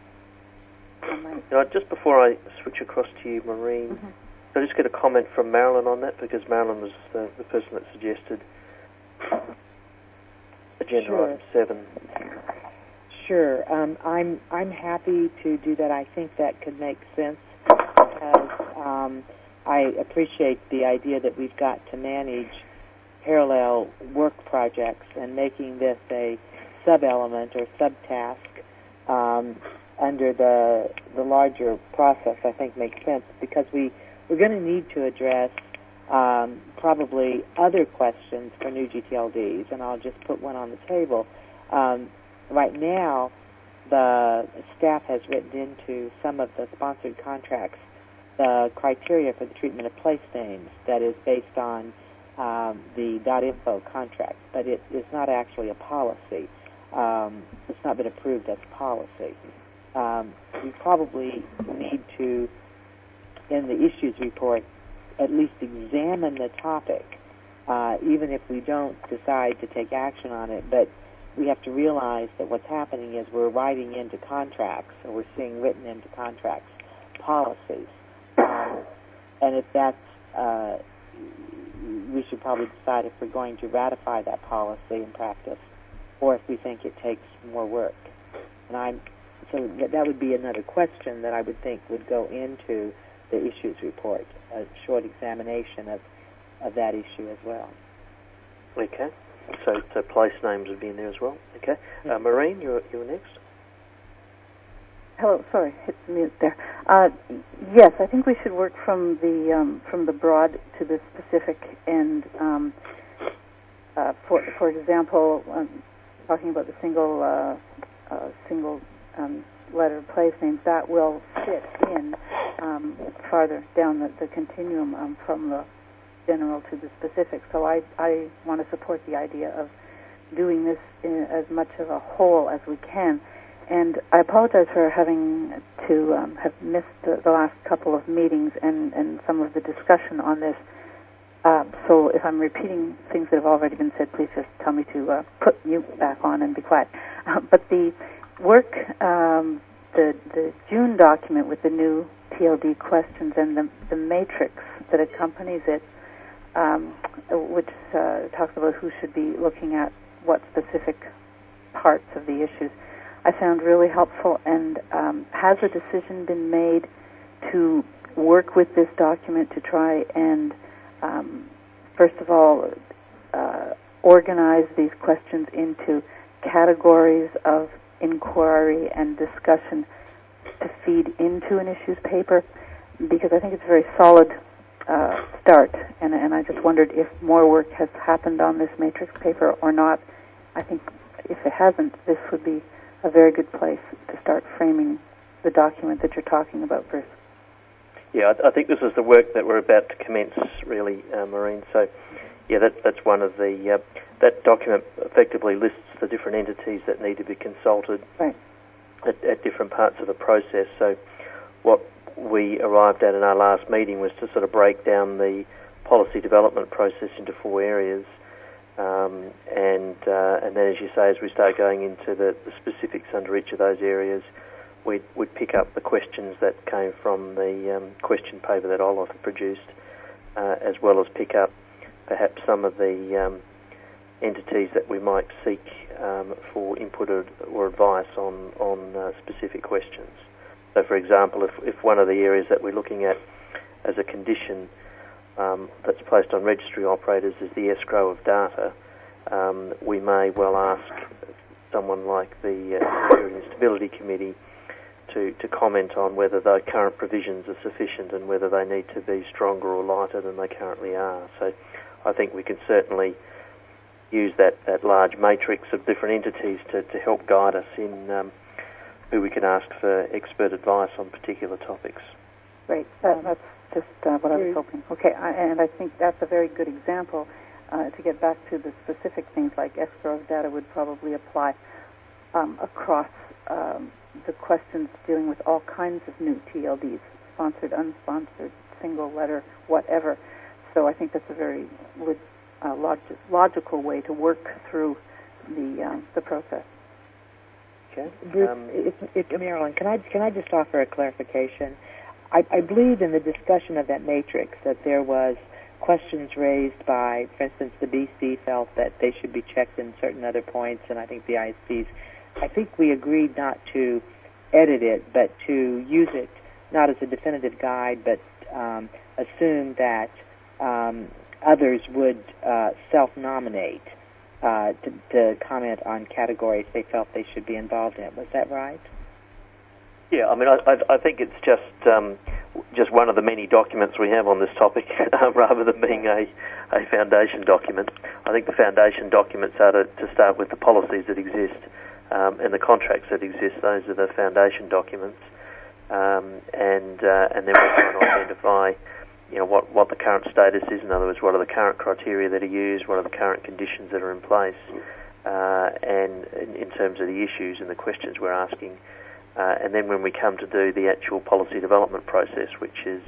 [SPEAKER 1] Just before I switch across to you, Maureen, I'll just get a comment from Marilyn on that, because Marilyn was the person that suggested agenda item 7.
[SPEAKER 2] Sure. I'm happy to do that. I think that could make sense, because I appreciate the idea that we've got to manage parallel work projects, and making this a sub-element or subtask under the larger process, I think makes sense, because we're going to need to address probably other questions for new GTLDs, and I'll just put one on the table. Right now, the staff has written into some of the sponsored contracts the criteria for the treatment of place names that is based on the .info contract, but it is not actually a policy. It's not been approved as policy. We probably need to, in the issues report, at least examine the topic, even if we don't decide to take action on it. But we have to realize that what's happening is we're writing into contracts, or we're seeing written into contracts policies. And if that's, we should probably decide if we're going to ratify that policy in practice, or if we think it takes more work. And so that would be another question that I would think would go into the issues report, a short examination of that issue as well.
[SPEAKER 1] Okay. So place names would be in there as well. Okay. Maureen, you're next.
[SPEAKER 9] Hello, sorry, hit the mute there. Yes, I think we should work from the broad to the specific, and for example, talking about the single letter place names, that will fit in farther down the continuum from the general to the specific. So I want to support the idea of doing this in as much of a whole as we can. And I apologize for having to have missed the last couple of meetings and some of the discussion on this. So if I'm repeating things that have already been said, please just tell me to put mute back on and be quiet. But the work, the June document with the new TLD questions and the matrix that accompanies it, which talks about who should be looking at what specific parts of the issues, I found really helpful. And has a decision been made to work with this document to try and, first of all, organize these questions into categories of inquiry and discussion to feed into an issues paper? Because I think it's a very solid start, and I just wondered if more work has happened on this matrix paper or not. I think if it hasn't, this would be a very good place to start framing the document that you're talking about, Bruce.
[SPEAKER 1] Yeah, I think this is the work that we're about to commence, really, Maureen. So, yeah, that's one of the... that document effectively lists the different entities that need to be consulted at different parts of the process. So what we arrived at in our last meeting was to sort of break down the policy development process into 4 areas. And then, as you say, as we start going into the specifics under each of those areas, we'd pick up the questions that came from the question paper that Olaf had produced, as well as pick up perhaps some of the entities that we might seek for input or advice on specific questions. So, for example, if one of the areas that we're looking at as a condition that's placed on registry operators is the escrow of data, we may well ask someone like the Security and Stability Committee to comment on whether the current provisions are sufficient and whether they need to be stronger or lighter than they currently are. So I think we can certainly use that large matrix of different entities to help guide us in who we can ask for expert advice on particular topics.
[SPEAKER 9] Great. That's just what I was hoping. Okay, and I think that's a very good example. To get back to the specific things like escrow of data would probably apply across the questions dealing with all kinds of new TLDs, sponsored, unsponsored, single letter, whatever. So I think that's a very logical way to work through the process.
[SPEAKER 1] Okay.
[SPEAKER 2] Bruce, it's Marilyn. Can I just offer a clarification? I believe in the discussion of that matrix that there was questions raised by, for instance, the BC felt that they should be checked in certain other points, and I think the ISPs. I think we agreed not to edit it, but to use it not as a definitive guide, but assume that others would self-nominate to comment on categories they felt they should be involved in. Was that right?
[SPEAKER 1] Yeah, I mean, I think it's just one of the many documents we have on this topic, rather than being a foundation document. I think the foundation documents are to start with the policies that exist and the contracts that exist. Those are the foundation documents, and then we try and identify, what the current status is. In other words, what are the current criteria that are used? What are the current conditions that are in place? And in terms of the issues and the questions we're asking. And then when we come to do the actual policy development process, which is,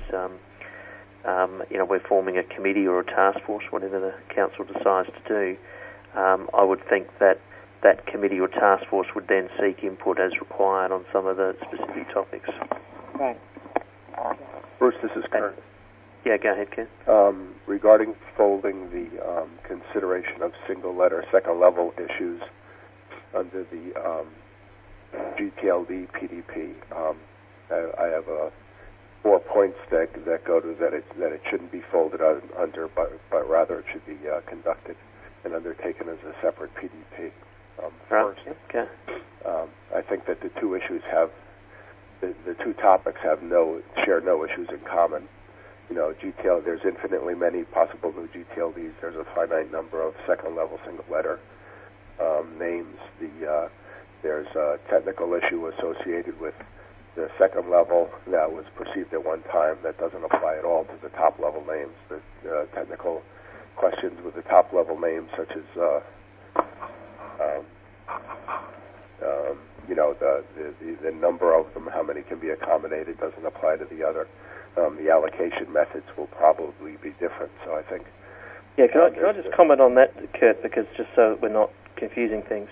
[SPEAKER 1] we're forming a committee or a task force, whatever the council decides to do, I would think that committee or task force would then seek input as required on some of the specific topics.
[SPEAKER 2] Right.
[SPEAKER 11] Bruce, this is Kurt.
[SPEAKER 1] Yeah, go ahead, Ken.
[SPEAKER 11] Regarding folding the consideration of single letter, second level issues under the GTLD PDP, I have 4 points that go to that it shouldn't be folded under, but rather it should be conducted and undertaken as a separate PDP. First,
[SPEAKER 1] okay.
[SPEAKER 11] I think that the two issues the two topics share no issues in common. GTL, there's infinitely many possible new GTLDs. There's a finite number of second level single letter names. There's a technical issue associated with the second level that was perceived at one time that doesn't apply at all to the top level names. The technical questions with the top level names, such as the number of them, how many can be accommodated, doesn't apply to the other. The allocation methods will probably be different. So I think.
[SPEAKER 1] Yeah, can I just comment on that, Kurt, because just so that we're not confusing things.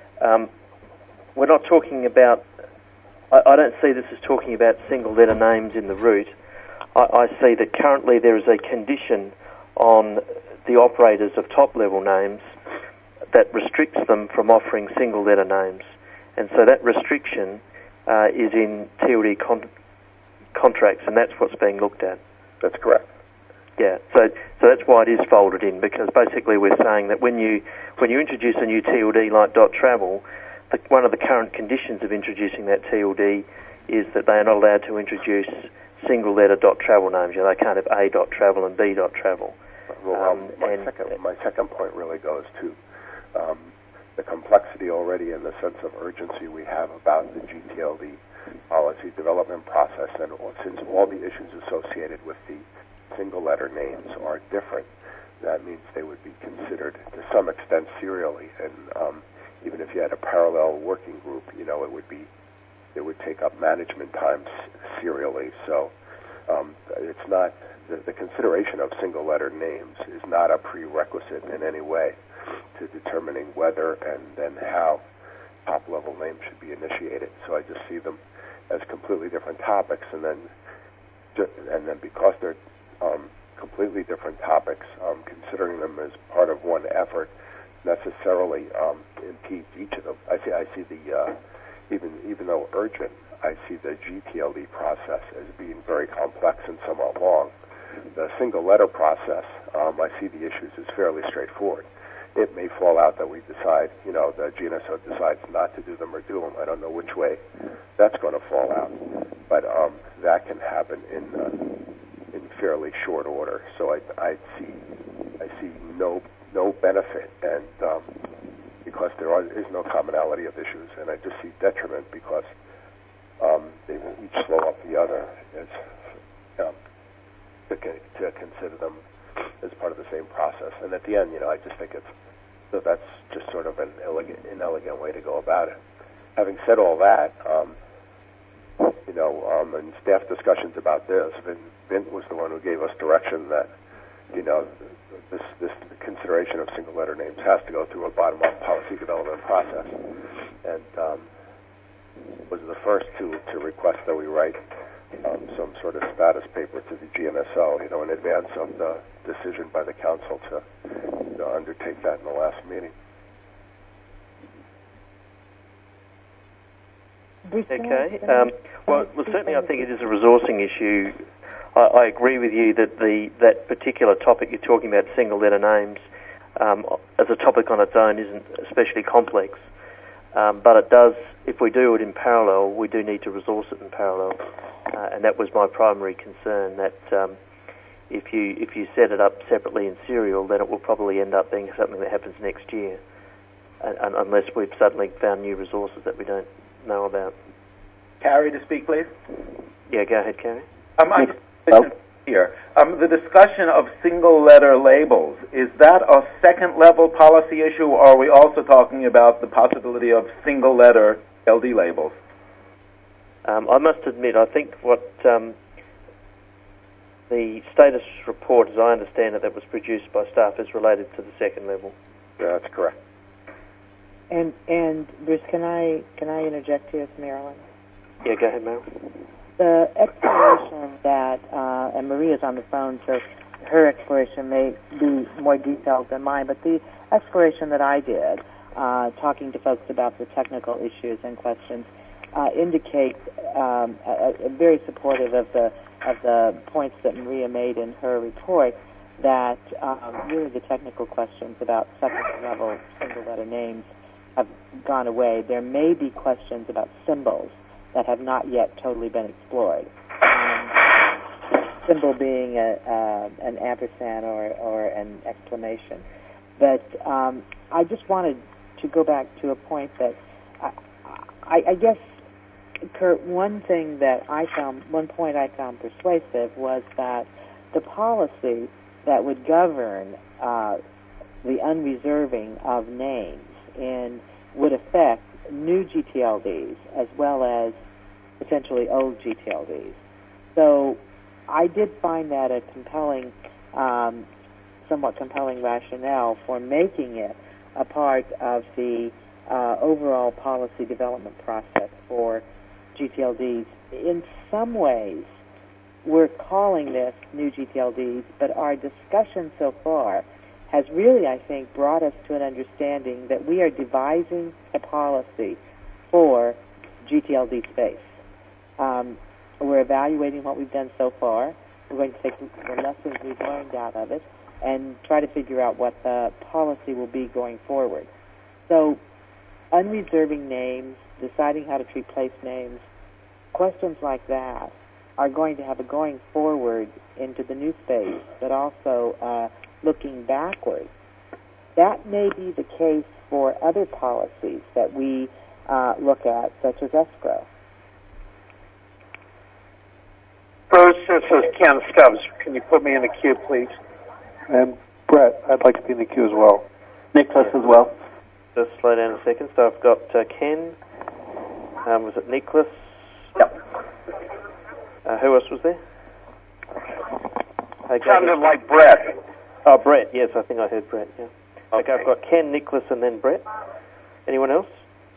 [SPEAKER 1] We're not talking about, I don't see this as talking about single letter names in the root. I see that currently there is a condition on the operators of top level names that restricts them from offering single letter names. And so that restriction is in TLD contracts, and that's what's being looked at.
[SPEAKER 11] That's correct.
[SPEAKER 1] Yeah, so that's why it is folded in, because basically we're saying that when you introduce a new TLD like .travel, one of the current conditions of introducing that TLD is that they are not allowed to introduce single letter .travel names. They can't have A .travel and B .travel.
[SPEAKER 11] Well, my second point really goes to the complexity already and the sense of urgency we have about the GTLD policy development process, and since all the issues associated with the single letter names are different, that means they would be considered to some extent serially, and even if you had a parallel working group, it would take up management time serially. So it's not the consideration of single letter names is not a prerequisite in any way to determining whether and then how top level names should be initiated. So I just see them as completely different topics, and then because they're completely different topics, considering them as part of one effort necessarily impedes each of them. I see the even though urgent, I see the GTLD process as being very complex and somewhat long. The single letter process, I see the issues as fairly straightforward. It may fall out that we decide, the GNSO decides not to do them or do them. I don't know which way that's going to fall out, but that can happen in fairly short order. So I see no benefit, and because there is no commonality of issues, and I just see detriment because they will each slow up the other. It's, to consider them as part of the same process. And at the end, I just think that's just sort of an inelegant way to go about it. Having said all that, in staff discussions about this, Vint was the one who gave us direction that, this consideration of single letter names has to go through a bottom-up policy development process. And was the first to request that we write some sort of status paper to the GNSO, in advance of the decision by the council to undertake that in the last meeting.
[SPEAKER 1] Okay. Well, certainly I think it is a resourcing issue. I agree with you that that particular topic you're talking about, single letter names, as a topic on its own isn't especially complex. But it does, if we do it in parallel, we do need to resource it in parallel. And that was my primary concern, that if you set it up separately in serial, then it will probably end up being something that happens next year, unless we've suddenly found new resources that we don't know about.
[SPEAKER 12] Carrie, to speak, please.
[SPEAKER 1] Yeah, go ahead, Carrie.
[SPEAKER 12] Here. The discussion of single-letter labels, is that a second-level policy issue, or are we also talking about the possibility of single-letter LD labels?
[SPEAKER 1] I must admit, I think what the status report, as I understand it, that was produced by staff is related to the second level.
[SPEAKER 11] Yeah, that's correct.
[SPEAKER 2] And Bruce, can I interject here, Marilyn?
[SPEAKER 1] Yeah, go ahead, Marilyn.
[SPEAKER 2] The exploration that, and Maria's on the phone, so her exploration may be more detailed than mine, but the exploration that I did, talking to folks about the technical issues and questions, indicate very supportive of the points that Maria made in her report, that really the technical questions about second-level single-letter names have gone away. There may be questions about symbols that have not yet totally been explored. Symbol being an ampersand or an exclamation. But I just wanted to go back to a point that I guess, Kurt, one point I found persuasive was that the policy that would govern the unreserving of names would affect new GTLDs as well as potentially old GTLDs. So I did find that a compelling, somewhat compelling rationale for making it a part of the overall policy development process for GTLDs. In some ways, we're calling this new GTLDs, but our discussion so far has really, I think, brought us to an understanding that we are devising a policy for GTLD space. We're evaluating what we've done so far. We're going to take the lessons we've learned out of it and try to figure out what the policy will be going forward. So, unreserving names, deciding how to treat place names, questions like that are going to have a going forward into the new space, but also looking backwards. That may be the case for other policies that we look at, such as escrow.
[SPEAKER 3] Bruce, this is Ken Stubbs. Can you put me in the queue, please?
[SPEAKER 13] And Brett, I'd like to be in the queue as well. Nicholas as well.
[SPEAKER 1] Just slow down a second. So I've got Ken. Was it Nicholas?
[SPEAKER 3] Yep.
[SPEAKER 1] Who else was there? Okay.
[SPEAKER 3] Sounded like Brett.
[SPEAKER 1] Oh, Brett. Yes, I think I heard Brett. Yeah. Okay, I've got Ken, Nicholas, and then Brett. Anyone else?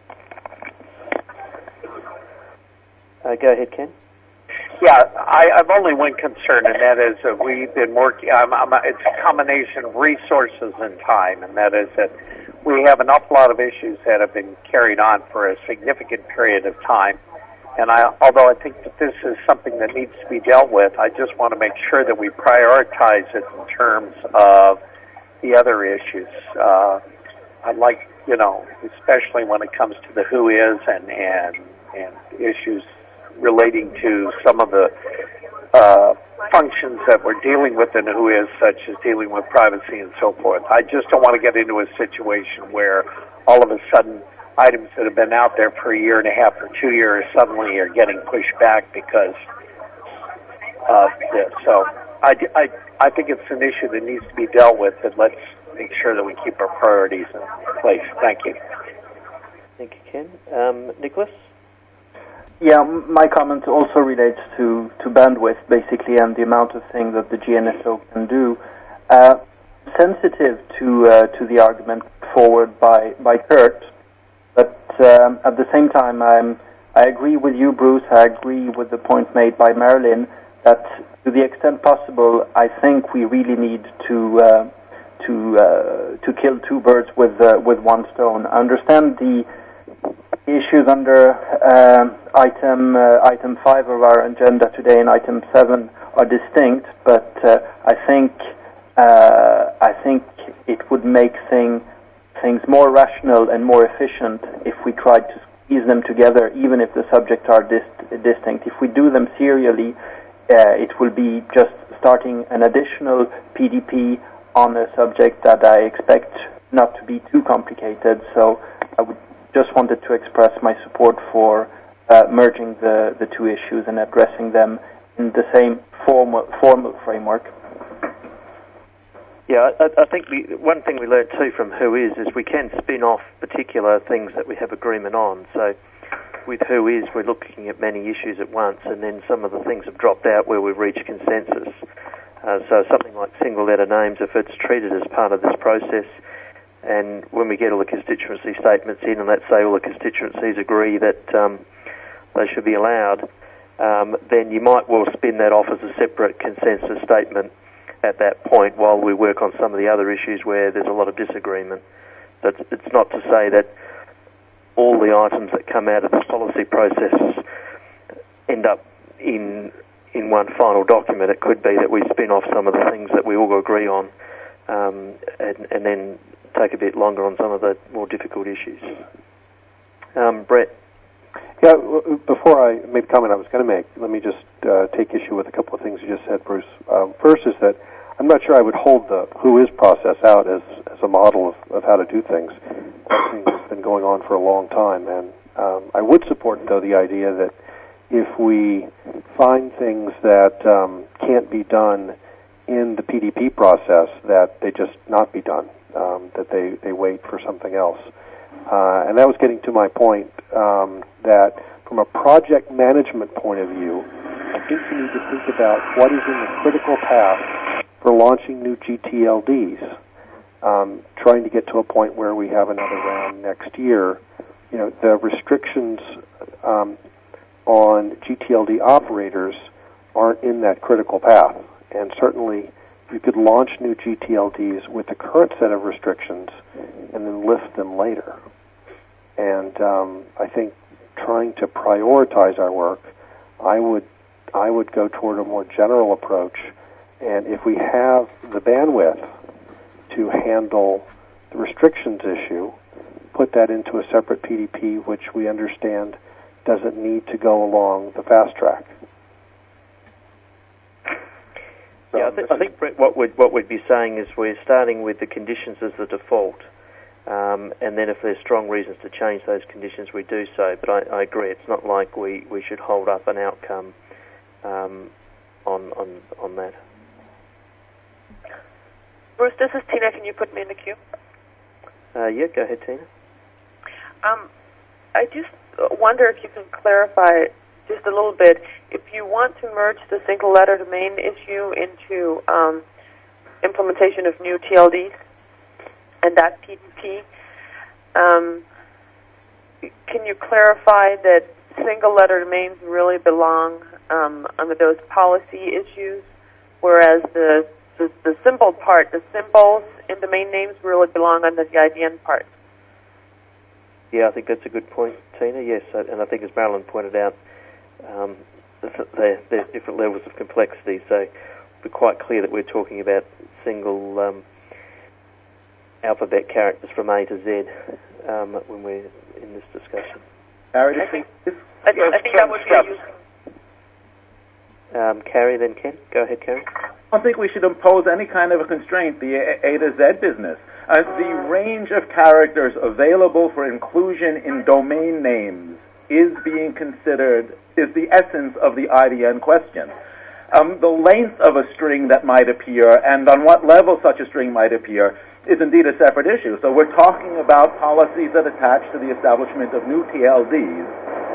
[SPEAKER 1] Go ahead, Ken.
[SPEAKER 3] Yeah, I've only one concern, and that is that we've been working. It's a combination of resources and time, and that is that we have an awful lot of issues that have been carried on for a significant period of time. And although I think that this is something that needs to be dealt with, I just want to make sure that we prioritize it in terms of the other issues. I'd like, especially when it comes to the who is and issues relating to some of the functions that we're dealing with in who is, such as dealing with privacy and so forth. I just don't want to get into a situation where all of a sudden items that have been out there for a year and a half or 2 years suddenly are getting pushed back because of this. So I think it's an issue that needs to be dealt with, and let's make sure that we keep our priorities in place. Thank you.
[SPEAKER 1] Thank you, Ken. Nicholas?
[SPEAKER 7] Yeah, my comment also relates to bandwidth, basically, and the amount of things that the GNSO can do. Sensitive to the argument forward by Kurt, but at the same time, I agree with you, Bruce. I agree with the point made by Marilyn that, to the extent possible, I think we really need to kill two birds with one stone. I understand the issues under item 5 of our agenda today and item 7 are distinct, but I think it would make things more rational and more efficient if we tried to squeeze them together, even if the subjects are distinct. If we do them serially, it will be just starting an additional PDP on a subject that I expect not to be too complicated. So I would just wanted to express my support for merging the two issues and addressing them in the same formal framework.
[SPEAKER 1] Yeah, I think one thing we learned too from Who is we can spin off particular things that we have agreement on. So with Who is, we're looking at many issues at once, and then some of the things have dropped out where we've reached consensus. So something like single letter names, if it's treated as part of this process, and when we get all the constituency statements in, and let's say all the constituencies agree that they should be allowed, then you might well spin that off as a separate consensus statement at that point while we work on some of the other issues where there's a lot of disagreement. But it's not to say that all the items that come out of this policy process end up in one final document. It could be that we spin off some of the things that we all agree on, and then take a bit longer on some of the more difficult issues. Brett?
[SPEAKER 13] Yeah, before I make the comment I was going to make, let me just take issue with a couple of things you just said, Bruce. First is that I'm not sure I would hold the Who is process out as a model of how to do things. That thing has been going on for a long time, and I would support, though, the idea that if we find things that can't be done in the PDP process, that they just not be done, that they wait for something else. And that was getting to my point that from a project management point of view, I think we need to think about what is in the critical path for launching new GTLDs. Trying to get to a point where we have another round next year. You know, the restrictions on GTLD operators aren't in that critical path. And certainly you could launch new GTLDs with the current set of restrictions and then lift them later. And I think trying to prioritize our work, I would go toward a more general approach. And if we have the bandwidth to handle the restrictions issue, put that into a separate PDP, which we understand doesn't need to go along the fast track.
[SPEAKER 1] Yeah, I think Brett, what we'd be saying is we're starting with the conditions as the default, and then if there's strong reasons to change those conditions, we do so. But I agree, it's not like we should hold up an outcome on that.
[SPEAKER 8] Bruce, this is Tina. Can you put me in the queue?
[SPEAKER 1] Yeah, go ahead, Tina.
[SPEAKER 8] I just wonder if you can clarify just a little bit. If you want to merge the single letter domain issue into implementation of new TLDs and that PDP, can you clarify that single letter domains really belong under those policy issues, whereas the symbol part, the symbols in domain names really belong under the IDN part?
[SPEAKER 1] Yeah, I think that's a good point, Tina. Yes, and I think as Marilyn pointed out, there's different levels of complexity, so we're quite clear that we're talking about single alphabet characters from A to Z when we're in this discussion.
[SPEAKER 8] I think that would be useful.
[SPEAKER 1] Carrie, then Ken. Go ahead, Carrie.
[SPEAKER 12] I don't think we should impose any kind of a constraint, the A to Z business. The range of characters available for inclusion in domain names is being considered, is the essence of the IDN question. The length of a string that might appear and on what level such a string might appear is indeed a separate issue. So we're talking about policies that attach to the establishment of new TLDs.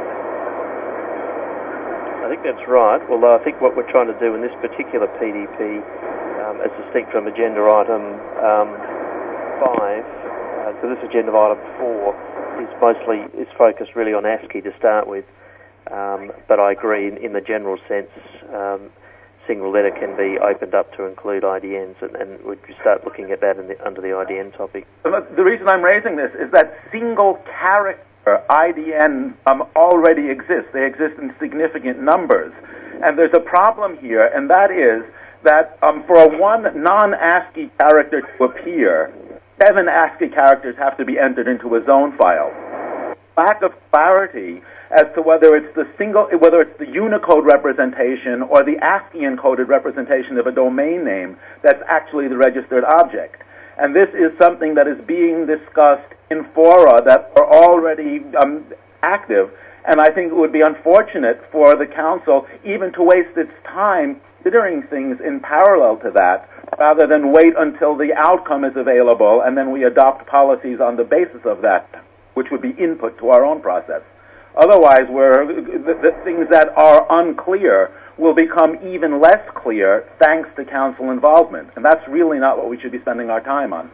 [SPEAKER 1] I think that's right, although I think what we're trying to do in this particular PDP, as distinct from agenda item 5, so this agenda item 4 is focused really on ASCII to start with, but I agree in the general sense, single letter can be opened up to include IDNs, and we'd start looking at that under the IDN topic.
[SPEAKER 12] The reason I'm raising this is that single character IDN already exists. They exist in significant numbers. And there's a problem here, and that is that for one non-ASCII character to appear, 7 ASCII characters have to be entered into a zone file. Lack of clarity as to whether it's the Unicode representation or the ASCII encoded representation of a domain name that's actually the registered object. And this is something that is being discussed in fora that are already active, and I think it would be unfortunate for the Council even to waste its time considering things in parallel to that, rather than wait until the outcome is available and then we adopt policies on the basis of that, which would be input to our own process. Otherwise, the things that are unclear will become even less clear thanks to Council involvement, and that's really not what we should be spending our time on.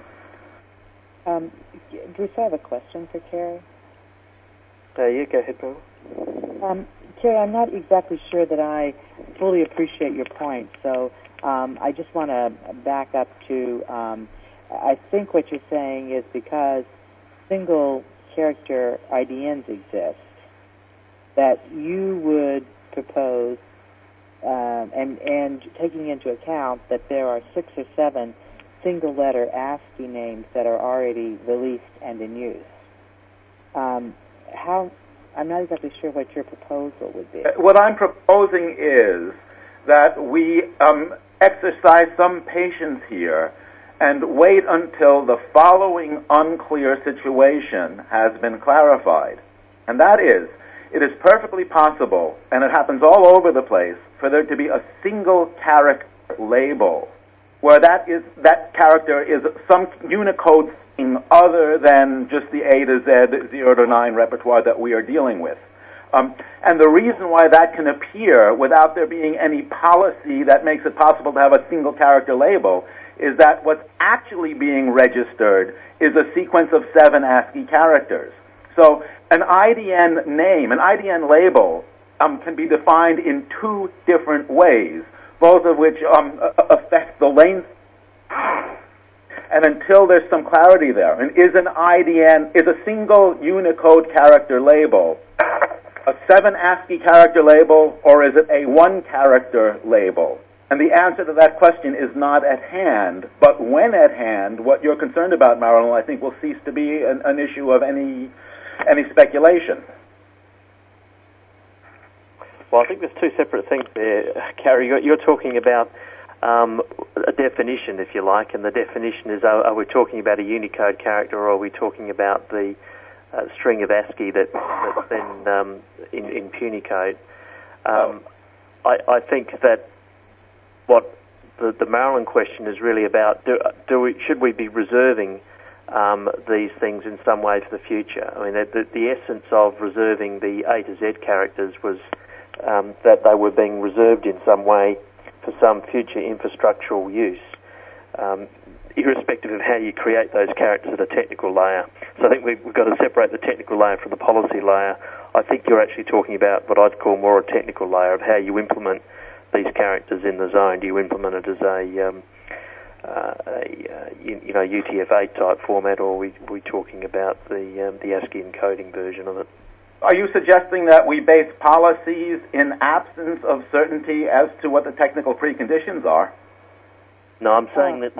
[SPEAKER 2] Bruce, I have a question for Carrie.
[SPEAKER 1] Yeah, go ahead, Bill.
[SPEAKER 2] Carrie, I'm not exactly sure that I fully appreciate your point, so I just want to back up to, I think what you're saying is because single character IDNs exist, that you would propose, and taking into account that there are 6 or 7 single-letter ASCII names that are already released and in use. I'm not exactly sure what your proposal would be.
[SPEAKER 12] What I'm proposing is that we exercise some patience here and wait until the following unclear situation has been clarified. And that is, it is perfectly possible, and it happens all over the place, for there to be a single character label, where that character is some Unicode thing other than just the A to Z 0 to 9 repertoire that we are dealing with. And the reason why that can appear without there being any policy that makes it possible to have a single character label is that what's actually being registered is a sequence of 7 ASCII characters. So an IDN name, an IDN label, can be defined in 2 different ways, both of which affect the length. And until there's some clarity there, and is a single Unicode character label a 7 ASCII character label, or is it a 1 character label? And the answer to that question is not at hand, but when at hand, what you're concerned about, Marilyn, I think will cease to be an issue of any speculation.
[SPEAKER 1] Well, I think there's 2 separate things there, Carrie. You're talking about a definition, if you like, and the definition is, are we talking about a Unicode character, or are we talking about the string of ASCII that's then in Punicode? I think that what the Maryland question is really about, should we be reserving these things in some way for the future? I mean, the essence of reserving the A to Z characters was that they were being reserved in some way for some future infrastructural use, irrespective of how you create those characters at a technical layer. So I think we've got to separate the technical layer from the policy layer. I think you're actually talking about what I'd call more a technical layer of how you implement these characters in the zone. Do you implement it as a UTF-8 type format, or are we talking about the ASCII encoding version of it?
[SPEAKER 12] Are you suggesting that we base policies in absence of certainty as to what the technical preconditions are?
[SPEAKER 1] No, I'm saying that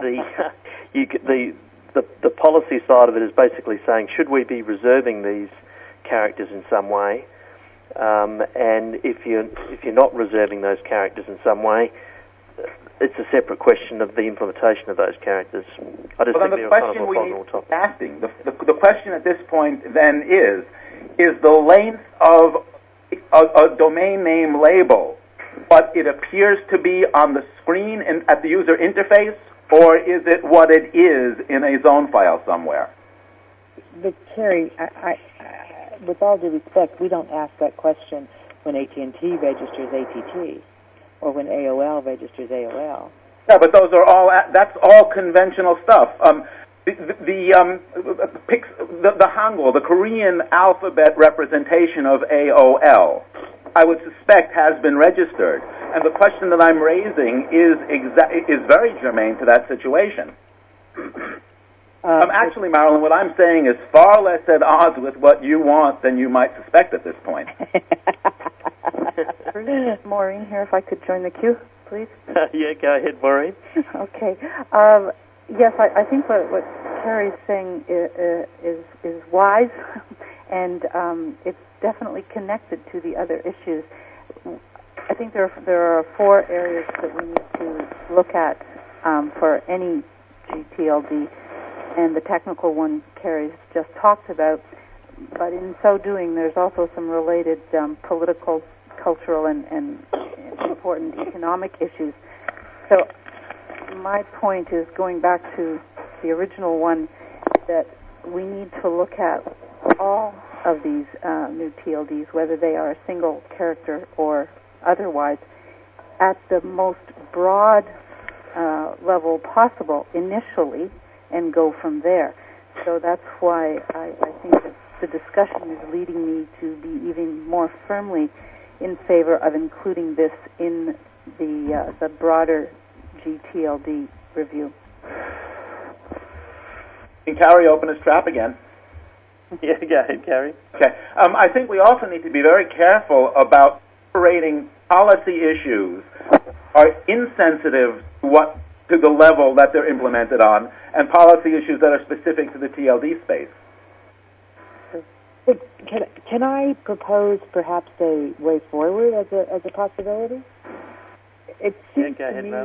[SPEAKER 1] the policy side of it is basically saying, should we be reserving these characters in some way and if you're not reserving those characters in some way, it's a separate question of the implementation of those characters. I just think
[SPEAKER 12] the
[SPEAKER 1] they're
[SPEAKER 12] question
[SPEAKER 1] kind of
[SPEAKER 12] we
[SPEAKER 1] a
[SPEAKER 12] need to be asking, the question at this point then is the length of a domain name label what it appears to be on the screen and at the user interface, or is it what it is in a zone file somewhere?
[SPEAKER 2] But Terry, I, with all due respect, we don't ask that question when AT&T registers ATT or when AOL registers AOL.
[SPEAKER 12] Yeah, but those are that's all conventional stuff. The Hangul, the Korean alphabet representation of AOL, I would suspect has been registered. And the question that I'm raising is very germane to that situation. Actually, Marilyn, what I'm saying is far less at odds with what you want than you might suspect at this point.
[SPEAKER 9] Maureen here, if I could join the queue, please.
[SPEAKER 1] Yeah, go ahead, Maureen.
[SPEAKER 9] Okay. Yes, I think what Terry's saying is wise, and it's definitely connected to the other issues. I think there are 4 areas that we need to look at for any GTLD, and the technical one Carrie's just talked about. But in so doing, there's also some related political, cultural, and important economic issues. So my point is, going back to the original one, that we need to look at all of these new TLDs, whether they are a single character or otherwise, at the most broad level possible initially, and go from there. So that's why I think that the discussion is leading me to be even more firmly in favor of including this in the broader GTLD review.
[SPEAKER 12] Can Carrie open his trap again?
[SPEAKER 1] Yeah, go ahead, Carrie.
[SPEAKER 12] Okay. I think we also need to be very careful about separating policy issues are insensitive to the level that they're implemented on, and policy issues that are specific to the TLD space.
[SPEAKER 2] Can I propose perhaps a way forward as a possibility? It seems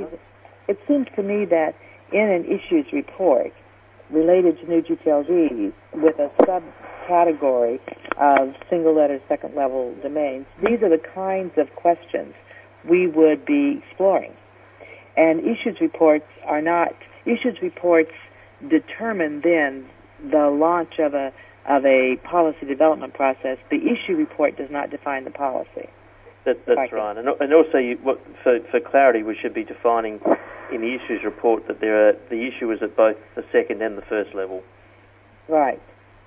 [SPEAKER 2] to me that in an issues report related to new GTLDs with a subcategory of single-letter, second-level domains, these are the kinds of questions we would be exploring. And issues reports are not. Issues reports determine then the launch of a policy development process. The issue report does not define the policy.
[SPEAKER 1] That's right. And also, for clarity, we should be defining in the issues report that the issue is at both the second and the first level.
[SPEAKER 2] Right.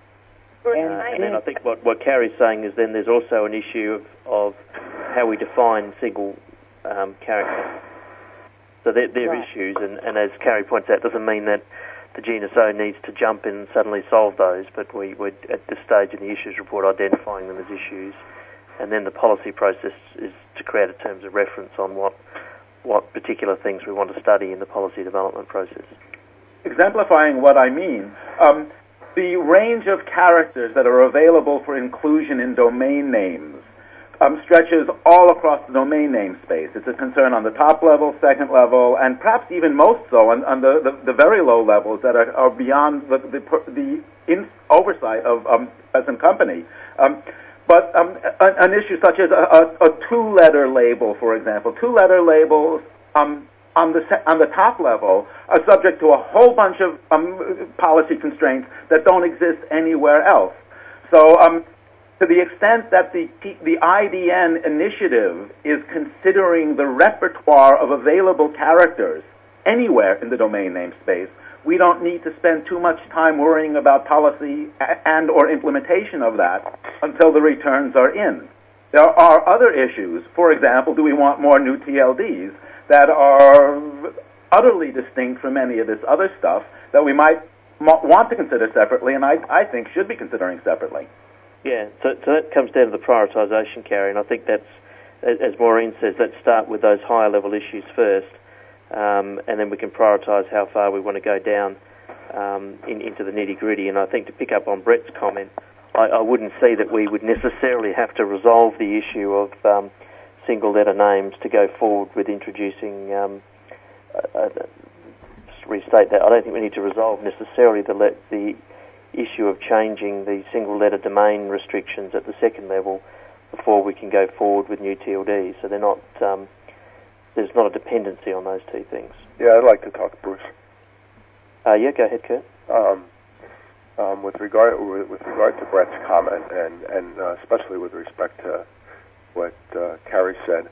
[SPEAKER 1] And then I think what Carrie's saying is then there's also an issue of how we define single character. So they're issues, and as Carrie points out, doesn't mean that the GNSO needs to jump in and suddenly solve those, but we're at this stage in the issues report identifying them as issues, and then the policy process is to create a terms of reference on what particular things we want to study in the policy development process.
[SPEAKER 12] Exemplifying what I mean, the range of characters that are available for inclusion in domain names stretches all across the domain name space. It's a concern on the top level, second level, and perhaps even most so on the very low levels that are beyond the oversight of present company. But an issue such as a 2-letter label, for example, 2-letter labels on the top level are subject to a whole bunch of policy constraints that don't exist anywhere else. So to the extent that the IDN initiative is considering the repertoire of available characters anywhere in the domain name space, we don't need to spend too much time worrying about policy and or implementation of that until the returns are in. There are other issues. For example, do we want more new TLDs that are utterly distinct from any of this other stuff that we might want to consider separately, and I think should be considering separately?
[SPEAKER 1] Yeah, so that comes down to the prioritisation, Carrie, and I think that's, as Maureen says, let's start with those higher level issues first, and then we can prioritise how far we want to go down into the nitty-gritty. And I think to pick up on Brett's comment I wouldn't see that we would necessarily have to resolve the issue of single letter names to go forward with introducing. Just restate that. I don't think we need to resolve necessarily the issue of changing the single letter domain restrictions at the second level before we can go forward with new TLDs. So they're not. There's not a dependency on those two things.
[SPEAKER 11] Yeah, I'd like to talk to Bruce.
[SPEAKER 1] Yeah, go ahead, Kurt.
[SPEAKER 11] With regard to Brett's comment, and especially with respect to what Carrie said,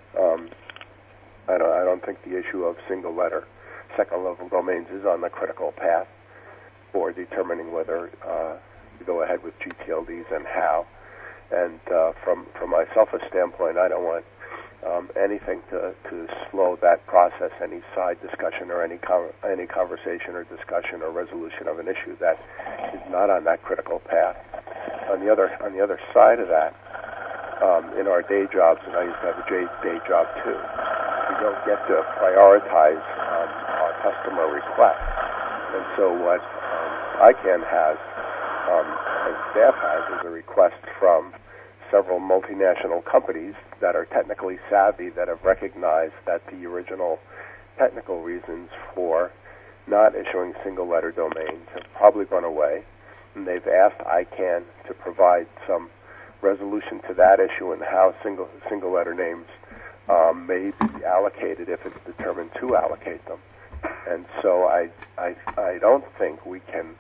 [SPEAKER 11] I don't think the issue of single letter second level domains is on the critical path for determining whether to go ahead with GTLDs and how. And from my selfish standpoint, I don't want anything to slow that process, any side discussion or any conversation or discussion or resolution of an issue that is not on that critical path. On the other side of that, in our day jobs, and I used to have a day job too, we don't get to prioritize our customer requests. And so what ICANN has and staff has is a request from several multinational companies that are technically savvy, that have recognized that the original technical reasons for not issuing single letter domains have probably gone away, and they've asked ICANN to provide some resolution to that issue and how single letter names may be allocated if it's determined to allocate them. And so I don't think we can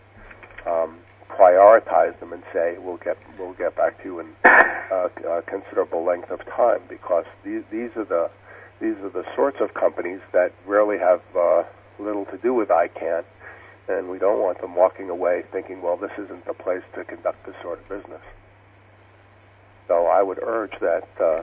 [SPEAKER 11] prioritize them and say we'll get back to you in a considerable length of time, because these are the sorts of companies that rarely have little to do with ICANN, and we don't want them walking away thinking, well, this isn't the place to conduct this sort of business. So I would urge that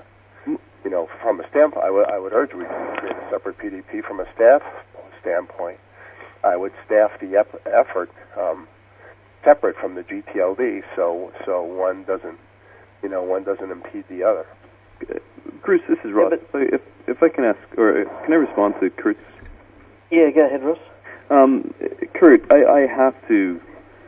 [SPEAKER 11] from a standpoint, I would urge we create a separate PDP from a staff standpoint. I would staff the effort separate from the GTLD, so one doesn't impede the other.
[SPEAKER 14] Bruce, this is Ross. Yeah, if I can ask, or can I respond to Kurt's?
[SPEAKER 1] Yeah, go ahead, Ross.
[SPEAKER 14] Kurt, I have to.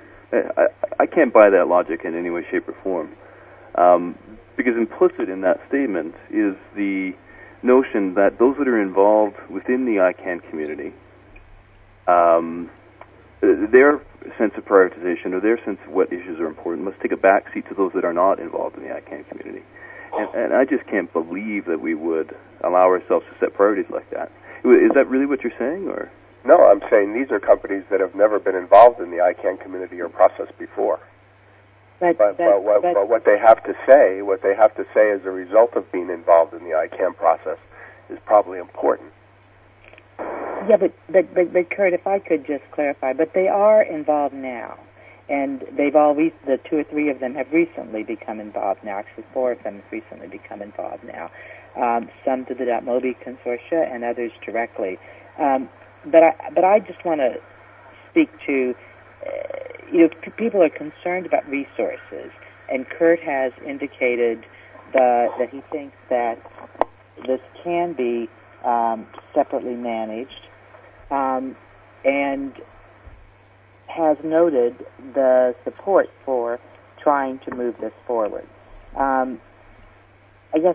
[SPEAKER 14] I can't buy that logic in any way, shape, or form, because implicit in that statement is the notion that those that are involved within the ICANN community, their sense of prioritization or their sense of what issues are important must take a backseat to those that are not involved in the ICANN community. And I just can't believe that we would allow ourselves to set priorities like that. Is that really what you're saying, or?
[SPEAKER 11] No, I'm saying these are companies that have never been involved in the ICANN community or process before. But what they have to say as a result of being involved in the ICANN process is probably important.
[SPEAKER 2] Yeah, but Kurt, if I could just clarify, but they are involved now, and the two or three of them have recently become involved now. Actually, 4 of them have recently become involved now. Some to the .mobi consortia and others directly. But I just want to speak to, people are concerned about resources, and Kurt has indicated that he thinks that this can be separately managed, and has noted the support for trying to move this forward. I guess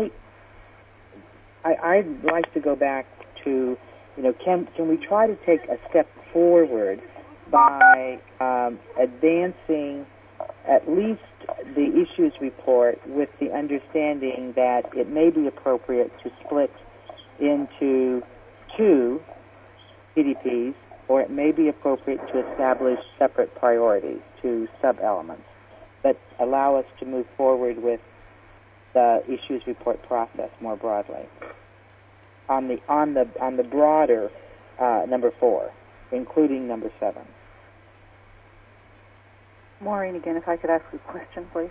[SPEAKER 2] I'd like to go back to, can we try to take a step forward by advancing at least the issues report with the understanding that it may be appropriate to split into 2 PDPs, or it may be appropriate to establish separate priorities, 2 sub-elements, that allow us to move forward with the issues report process more broadly. On the broader number 4, including number 7.
[SPEAKER 9] Maureen, again, if I could ask a question, please.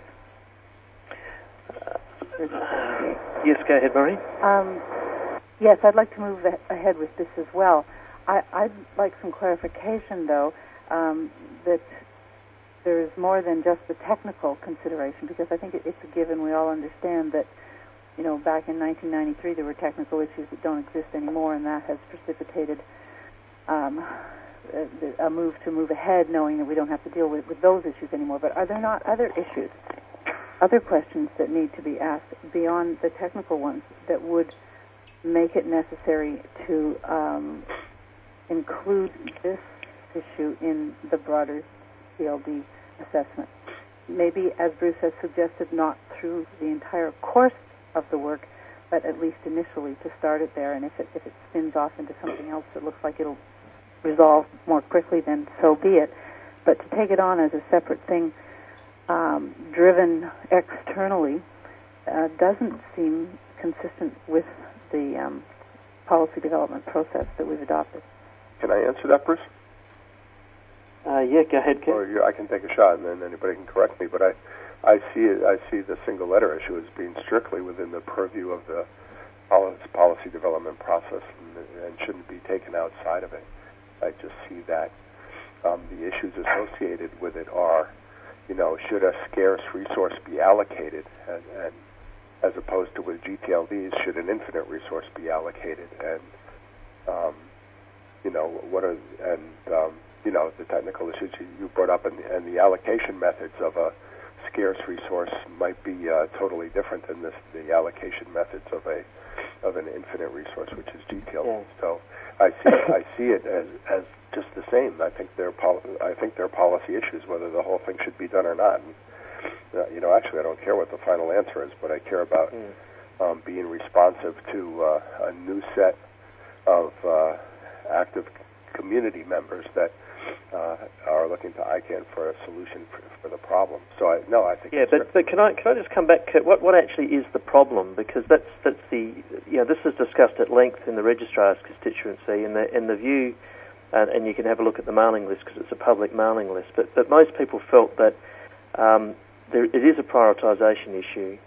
[SPEAKER 1] Yes, go ahead, Maureen.
[SPEAKER 9] Yes, I'd like to move ahead with this as well. I'd like some clarification, though, that there's more than just the technical consideration, because I think it's a given. We all understand that, back in 1993 there were technical issues that don't exist anymore, and that has precipitated a move to move ahead, knowing that we don't have to deal with those issues anymore. But are there not other issues, other questions that need to be asked beyond the technical ones that would make it necessary to include this issue in the broader CLD assessment? Maybe, as Bruce has suggested, not through the entire course of the work, but at least initially to start it there. And if it spins off into something else that looks like it'll resolve more quickly, then so be it. But to take it on as a separate thing, driven externally, doesn't seem consistent with the policy development process that we've adopted.
[SPEAKER 11] Can I answer that, Bruce?
[SPEAKER 1] Yeah, go ahead, Ken.
[SPEAKER 11] Or I can take a shot, and then anybody can correct me. But I see the single letter issue as being strictly within the purview of the policy development process, and shouldn't be taken outside of it. I just see that the issues associated with it are, should a scarce resource be allocated, and as opposed to with GTLDs, should an infinite resource be allocated, and the technical issues you brought up, and the allocation methods of a scarce resource might be totally different than the allocation methods of an infinite resource, which is GTLD. Yeah. So I see it as just the same. I think they're policy issues, whether the whole thing should be done or not. And, actually, I don't care what the final answer is, but I care about being responsive to a new set of active community members that are looking to ICANN for a solution for the problem. So I think.
[SPEAKER 1] Yeah, but can I just come back? What actually is the problem? Because that's the this is discussed at length in the registrar's constituency, and the view, and you can have a look at the mailing list because it's a public mailing list. But most people felt that it is a prioritisation issue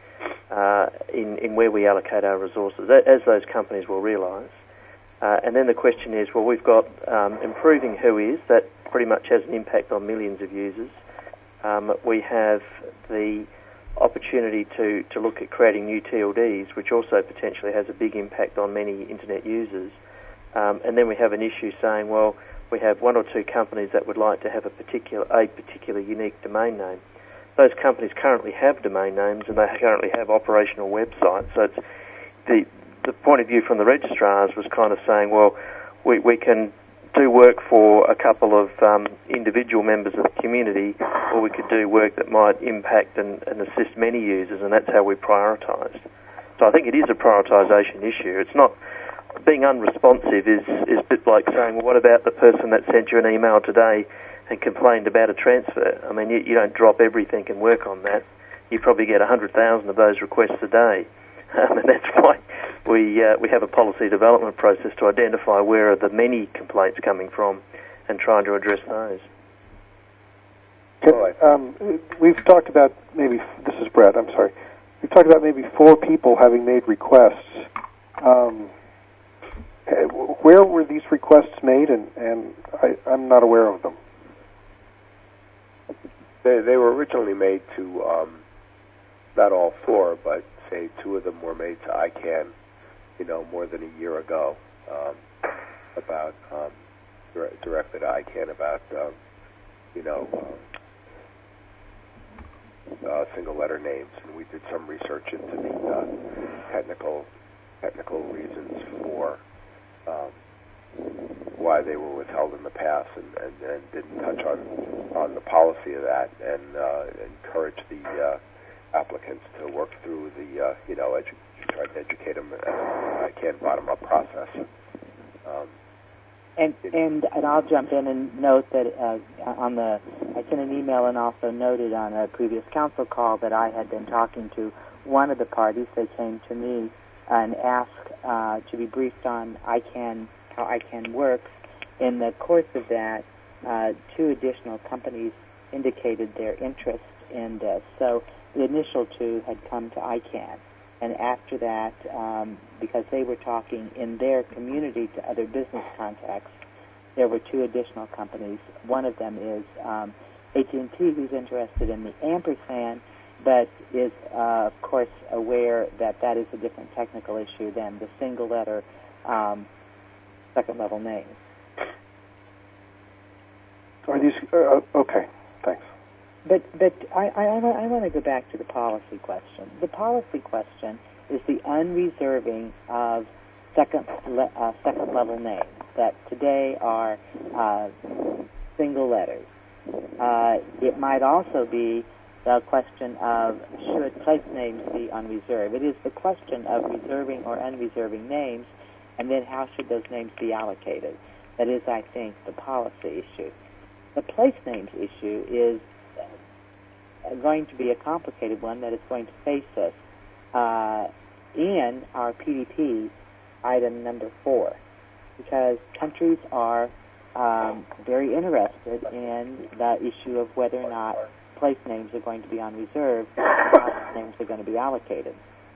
[SPEAKER 1] in where we allocate our resources, as those companies will realise. And then the question is, well, we've got improving WHOIS, that pretty much has an impact on millions of users. We have the opportunity to look at creating new TLDs, which also potentially has a big impact on many internet users. And then we have an issue saying, well, we have one or two companies that would like to have a particular unique domain name. Those companies currently have domain names, and they currently have operational websites. So it's the point of view from the registrars was kind of saying, well, we can do work for a couple of individual members of the community, or we could do work that might impact and assist many users, and that's how we prioritised. So I think it is a prioritisation issue. It's not being unresponsive is a bit like saying, well, what about the person that sent you an email today and complained about a transfer? I mean, you don't drop everything and work on that. You probably get 100,000 of those requests a day. And that's why we have a policy development process to identify where are the many complaints coming from and trying to address those.
[SPEAKER 13] We've talked about this is Brett, I'm sorry. We've talked about maybe 4 people having made requests. Where were these requests made, and I'm not aware of them?
[SPEAKER 11] They were originally made to, not all 4, but say 2 of them were made to ICANN, more than a year ago, about directed to ICANN about, single letter names, and we did some research into the technical reasons for why they were withheld in the past, and didn't touch on the policy of that, and encourage the applicants to work through the try to educate them ICANN bottom-up process.
[SPEAKER 2] And I'll jump in and note that I sent an email and also noted on a previous council call that I had been talking to one of the parties. They came to me and asked to be briefed on how ICANN works. In the course of that, 2 additional companies indicated their interest in this. So the initial 2 had come to ICANN. And after that, because they were talking in their community to other business contacts, there were 2 additional companies. One of them is AT&T, who's interested in the ampersand, but is, of course, aware that that is a different technical issue than the single-letter second-level name.
[SPEAKER 13] Are these okay? Thanks.
[SPEAKER 2] But I want to go back to the policy question. The policy question is the unreserving of second level names that today are single letters. It might also be the question of should place names be on reserve. It is the question of reserving or unreserving names, and then how should those names be allocated. That is, I think, the policy issue. The place names issue is going to be a complicated one that is going to face us in our PDP item number 4, because countries are very interested in the issue of whether or not place names are going to be on reserve and how names are going to be allocated.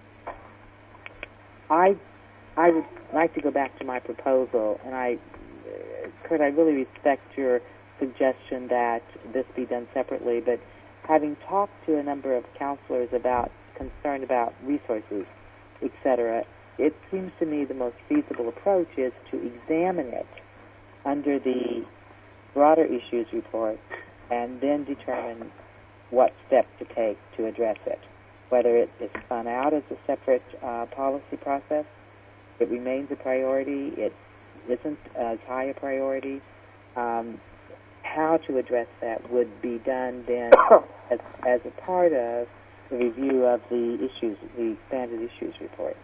[SPEAKER 2] I would like to go back to my proposal, and Kurt, I really respect your suggestion that this be done separately, but having talked to a number of counselors about concern about resources, etc., it seems to me the most feasible approach is to examine it under the broader issues report and then determine what steps to take to address it. Whether it is spun out as a separate policy process, it remains a priority, it isn't as high a priority. How to address that would be done then as a part of the review of the issues, the expanded issues report.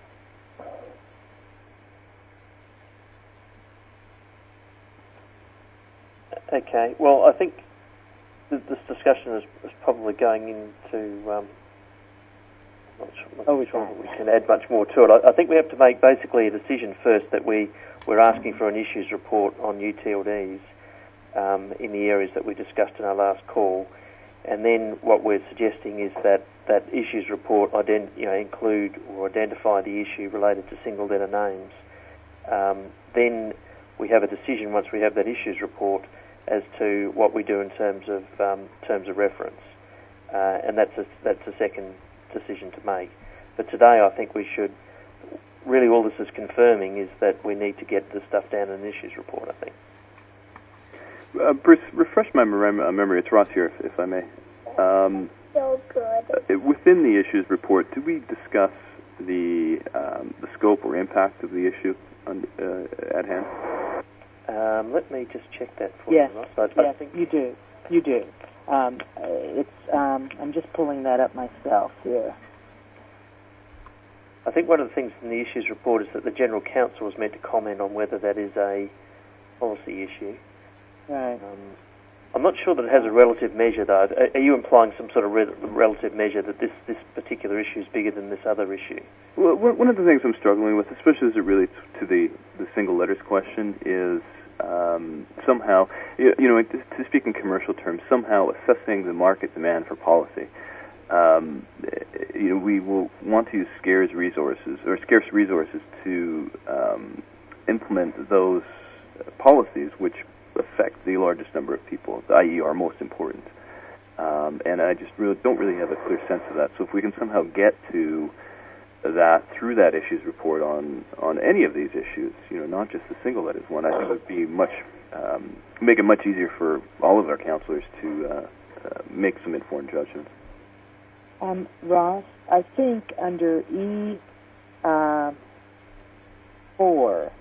[SPEAKER 1] Okay. Well, I think this discussion is probably going into. I'm not sure that we can add much more to it. I think we have to make basically a decision first that we're asking for an issues report on UTLDs in the areas that we discussed in our last call, and then what we're suggesting is that issues report include or identify the issue related to single letter names. Then we have a decision once we have that issues report as to what we do in terms of reference, and that's a second decision to make. But today, I think we should really all this is confirming is that we need to get this stuff down in an issues report. I think.
[SPEAKER 14] Bruce, refresh my memory. It's Ross here, if I may.
[SPEAKER 15] So good.
[SPEAKER 14] Within the issues report, did we discuss the scope or impact of the issue at hand?
[SPEAKER 1] Let me just check that for you, Ross.
[SPEAKER 2] Yes, you do. You do. I'm just pulling that up myself here.
[SPEAKER 1] I think one of the things in the issues report is that the General Counsel is meant to comment on whether that is a policy issue.
[SPEAKER 2] Right.
[SPEAKER 1] I'm not sure that it has a relative measure, though. Are you implying some sort of relative measure that this particular issue is bigger than this other issue?
[SPEAKER 14] Well, one of the things I'm struggling with, especially as it relates to the single letters question, is somehow, to speak in commercial terms, somehow assessing the market demand for policy. We will want to use scarce resources to implement those policies which affect the largest number of people, i.e. are most important. And I just don't really have a clear sense of that. So if we can somehow get to that through that issues report on any of these issues, not just the single letters one, I think it would be make it much easier for all of our counselors to make some informed judgments.
[SPEAKER 2] Ross, I think under E4,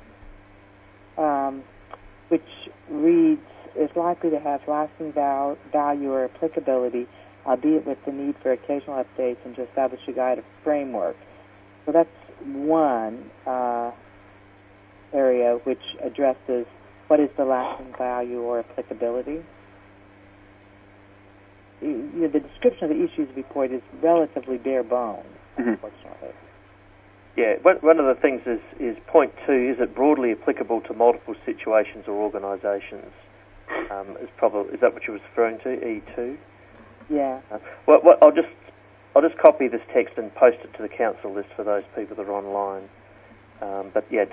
[SPEAKER 2] which reads, is likely to have lasting value or applicability, albeit with the need for occasional updates and to establish a guide of framework. So that's one area which addresses what is the lasting value or applicability. The description of the issues report is relatively bare bones, unfortunately.
[SPEAKER 1] Yeah, one of the things is point 2, is it broadly applicable to multiple situations or organisations? Is that what you were referring to, E2?
[SPEAKER 2] Yeah.
[SPEAKER 1] I'll just copy this text and post it to the council list for those people that are online. But yeah,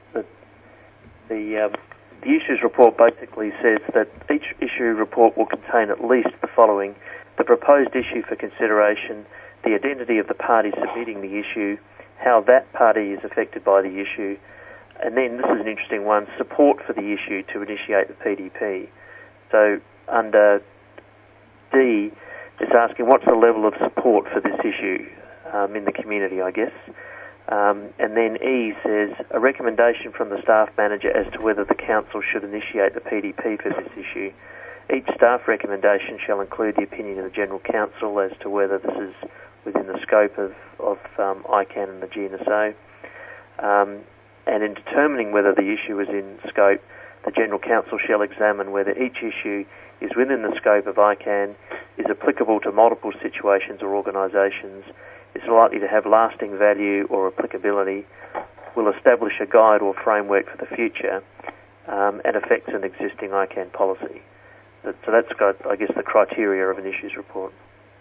[SPEAKER 1] the issues report basically says that each issue report will contain at least the following: the proposed issue for consideration, the identity of the party submitting the issue, how that party is affected by the issue, and then, this is an interesting one, support for the issue to initiate the PDP. So under D, it's asking what's the level of support for this issue in the community, I guess. And then E says a recommendation from the staff manager as to whether the council should initiate the PDP for this issue. Each staff recommendation shall include the opinion of the General Counsel as to whether this is within the scope of ICANN and the GNSO. And in determining whether the issue is in scope, the General Counsel shall examine whether each issue is within the scope of ICANN, is applicable to multiple situations or organisations, is likely to have lasting value or applicability, will establish a guide or framework for the future, and affects an existing ICANN policy. So that's got, I guess, the criteria of an issues report.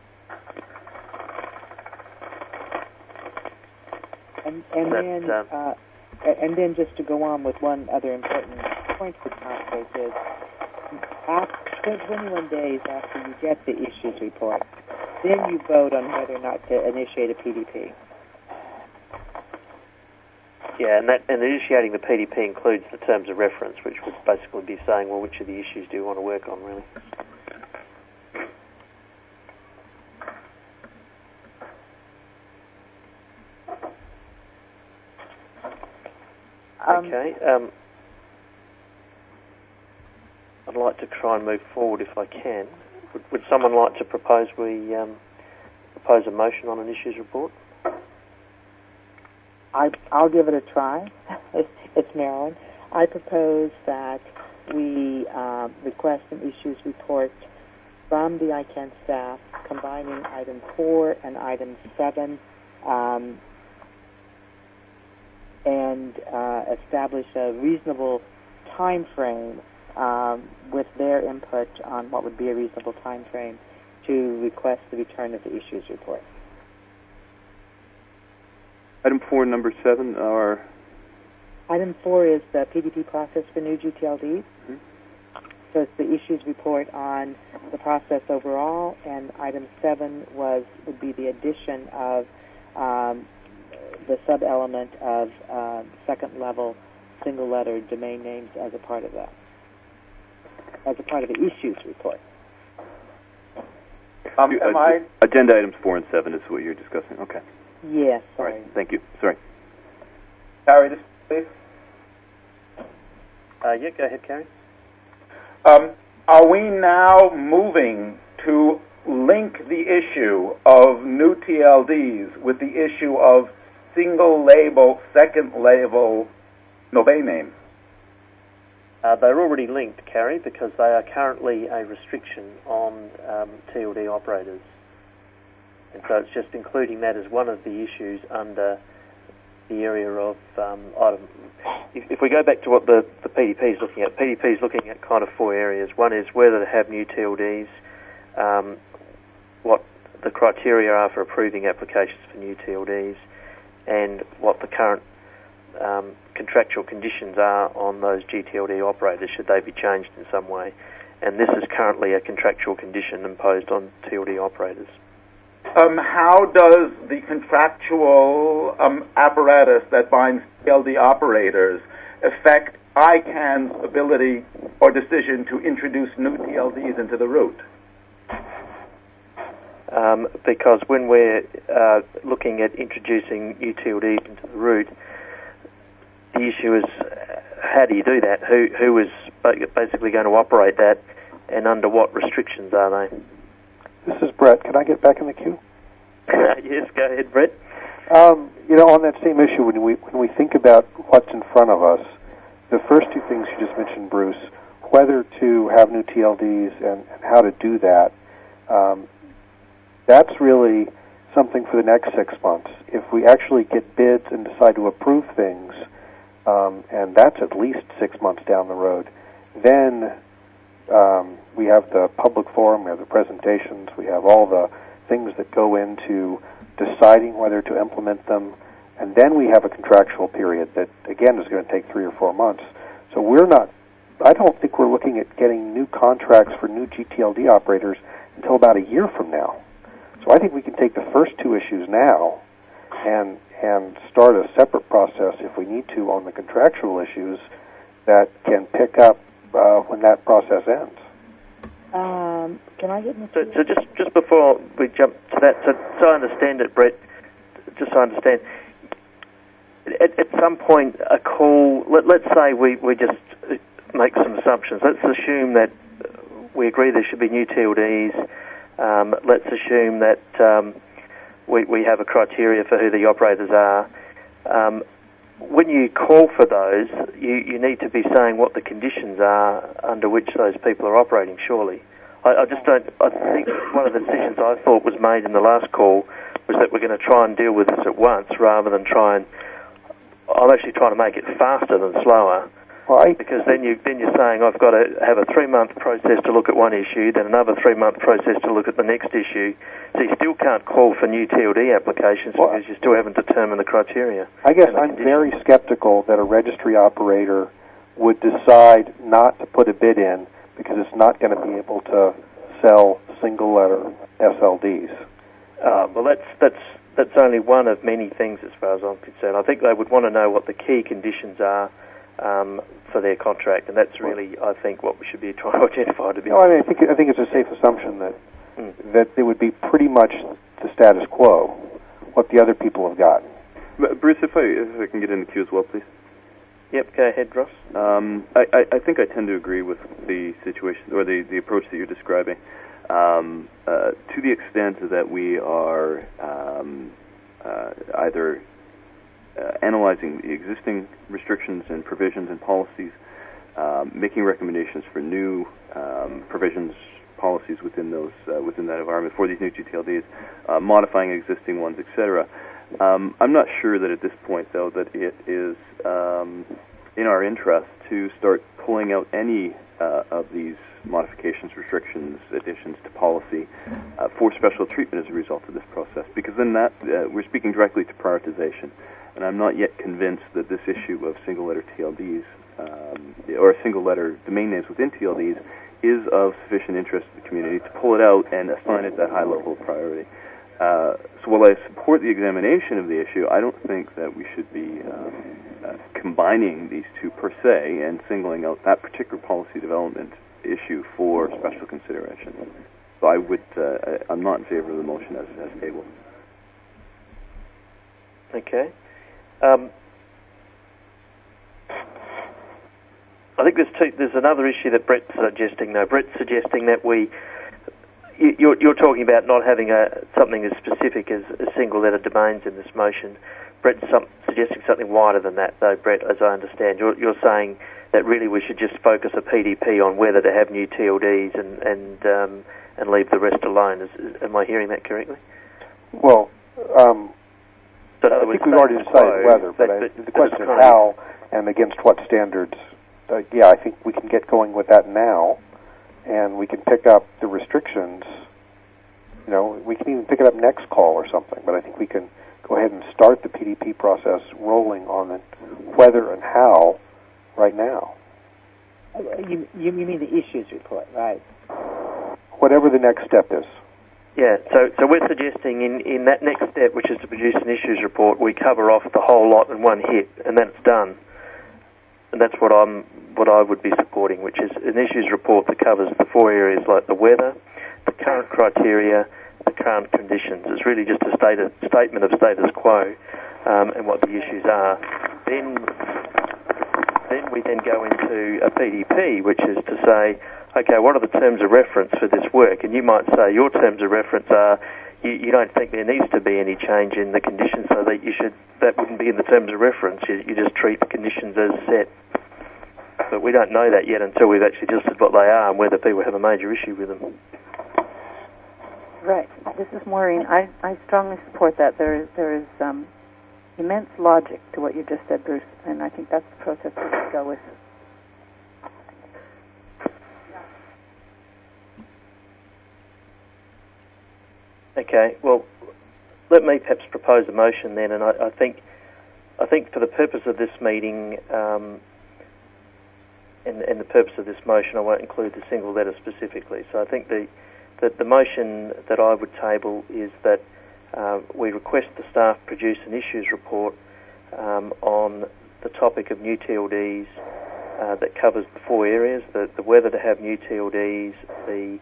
[SPEAKER 2] And then just to go on with one other important point for Congress is, 21 days after you get the issues report, then you vote on whether or not to initiate a PDP.
[SPEAKER 1] Yeah, and initiating the PDP includes the terms of reference, which would basically be saying, well, which of the issues do you want to work on, really? Okay. I'd like to try and move forward if I can. Would someone like to propose we propose a motion on an issues report?
[SPEAKER 2] I'll give it a try. It's Marilyn. I propose that we request an issues report from the ICANN staff combining item 4 and item 7 and establish a reasonable time frame with their input on what would be a reasonable time frame to request the return of the issues report.
[SPEAKER 14] Item 4 and number 7 are...
[SPEAKER 2] Item 4 is the PDP process for new GTLDs.
[SPEAKER 14] Mm-hmm.
[SPEAKER 2] So it's the issues report on the process overall, and item 7 would be the addition of the sub-element of second-level single-letter domain names as a part of that, as a part of the issues report.
[SPEAKER 14] Agenda items 4 and 7 is what you're discussing. Okay.
[SPEAKER 2] Yes, sorry.
[SPEAKER 14] All right. Thank you. Sorry.
[SPEAKER 12] Carrie, this please.
[SPEAKER 1] Yeah, go ahead, Carrie.
[SPEAKER 12] Are we now moving to link the issue of new TLDs with the issue of single label, second label domain names?
[SPEAKER 1] They're already linked, Carrie, because they are currently a restriction on TLD operators. And so it's just including that as one of the issues under the area of item. If we go back to what the PDP is looking at, PDP is looking at kind of 4 areas. One is whether to have new TLDs, what the criteria are for approving applications for new TLDs, and what the current contractual conditions are on those GTLD operators, should they be changed in some way. And this is currently a contractual condition imposed on TLD operators.
[SPEAKER 12] How does the contractual apparatus that binds TLD operators affect ICANN's ability or decision to introduce new TLDs into the route?
[SPEAKER 1] Because when we're looking at introducing new TLDs into the route, the issue is how do you do that? Who is basically going to operate that, and under what restrictions are they?
[SPEAKER 13] This is Brett. Can I get back in the queue?
[SPEAKER 1] Yes, go ahead, Brett.
[SPEAKER 13] On that same issue, when we think about what's in front of us, the first 2 things you just mentioned, Bruce, whether to have new TLDs and how to do that, that's really something for the next 6 months. If we actually get bids and decide to approve things, and that's at least 6 months down the road, then we have the public forum, we have the presentations, we have all the things that go into deciding whether to implement them, and then we have a contractual period that, again, is going to take 3 or 4 months. So I don't think we're looking at getting new contracts for new GTLD operators until about a year from now. So I think we can take the first 2 issues now and start a separate process if we need to on the contractual issues that can pick up when that process ends.
[SPEAKER 2] Can I get
[SPEAKER 1] So just before we jump to that, so I understand it, Brett. Just so I understand, at some point, a call. Let's say we just make some assumptions. Let's assume that we agree there should be new TLDs. Let's assume that we have a criteria for who the operators are. When you call for those, you need to be saying what the conditions are under which those people are operating, surely. I just don't. I think one of the decisions I thought was made in the last call was that we're going to try and deal with this at once rather than try and. I'm actually trying to make it faster than slower.
[SPEAKER 13] Right.
[SPEAKER 1] Because then you're saying I've got to have a 3-month process to look at one issue, then another 3-month process to look at the next issue. So you still can't call for new TLD applications because you still haven't determined the criteria.
[SPEAKER 13] I guess I'm very skeptical that a registry operator would decide not to put a bid in because it's not going to be able to sell single-letter SLDs.
[SPEAKER 1] Well, that's only one of many things as far as I'm concerned. I think they would want to know what the key conditions are for their contract, and that's really, I think, what we should be trying to identify. To be honest.
[SPEAKER 13] I think it's a safe assumption that it would be pretty much the status quo, what the other people have gotten.
[SPEAKER 14] Bruce, if I can get in the queue as well, please.
[SPEAKER 1] Yep, go ahead, Ross.
[SPEAKER 14] I think I tend to agree with the situation or the approach that you're describing. To the extent that we are either analyzing the existing restrictions and provisions and policies, making recommendations for new provisions, policies within those within that environment for these new GTLDs, modifying existing ones, etc. I'm not sure that at this point, though, that it is in our interest to start pulling out any of these modifications, restrictions, additions to policy for special treatment as a result of this process, because then that we're speaking directly to prioritization. And I'm not yet convinced that this issue of single-letter TLDs or single-letter domain names within TLDs is of sufficient interest to the community to pull it out and assign it that high level of priority. So while I support the examination of the issue, I don't think that we should be combining these two per se and singling out that particular policy development issue for special consideration. So I'm not in favor of the motion as tabled.
[SPEAKER 1] Okay. I think there's another issue that Brett's suggesting, though. Brett's suggesting that you're talking about not having something as specific as single-letter domains in this motion. Brett's suggesting something wider than that, though, Brett, as I understand. You're saying that really we should just focus a PDP on whether to have new TLDs and leave the rest alone. Am I hearing that correctly?
[SPEAKER 13] Well,
[SPEAKER 1] so
[SPEAKER 13] I think we've already decided whether, but the question is how and against what standards. I think we can get going with that now, and we can pick up the restrictions. We can even pick it up next call or something, but I think we can go ahead and start the PDP process rolling on the whether and how right now.
[SPEAKER 2] You mean the issues report, right?
[SPEAKER 13] Whatever the next step is.
[SPEAKER 1] Yeah, so we're suggesting in that next step, which is to produce an issues report, we cover off the whole lot in one hit, and then it's done. And that's what I would be supporting, which is an issues report that covers the 4 areas like the weather, the current criteria, the current conditions. It's really just a statement of status quo and what the issues are. Then we then go into a PDP, which is to say, okay, what are the terms of reference for this work? And you might say your terms of reference are you don't think there needs to be any change in the conditions, so that wouldn't be in the terms of reference. You just treat the conditions as set. But we don't know that yet until we've actually listed what they are and whether people have a major issue with them.
[SPEAKER 9] Right. This is Maureen. I strongly support that. There is immense logic to what you just said, Bruce, and I think that's the process we should go with.
[SPEAKER 1] Okay, well, let me perhaps propose a motion then, and I think for the purpose of this meeting and the purpose of this motion, I won't include the single letter specifically. So I think the motion that I would table is that we request the staff produce an issues report on the topic of new TLDs that covers the 4 areas: the whether to have new TLDs, the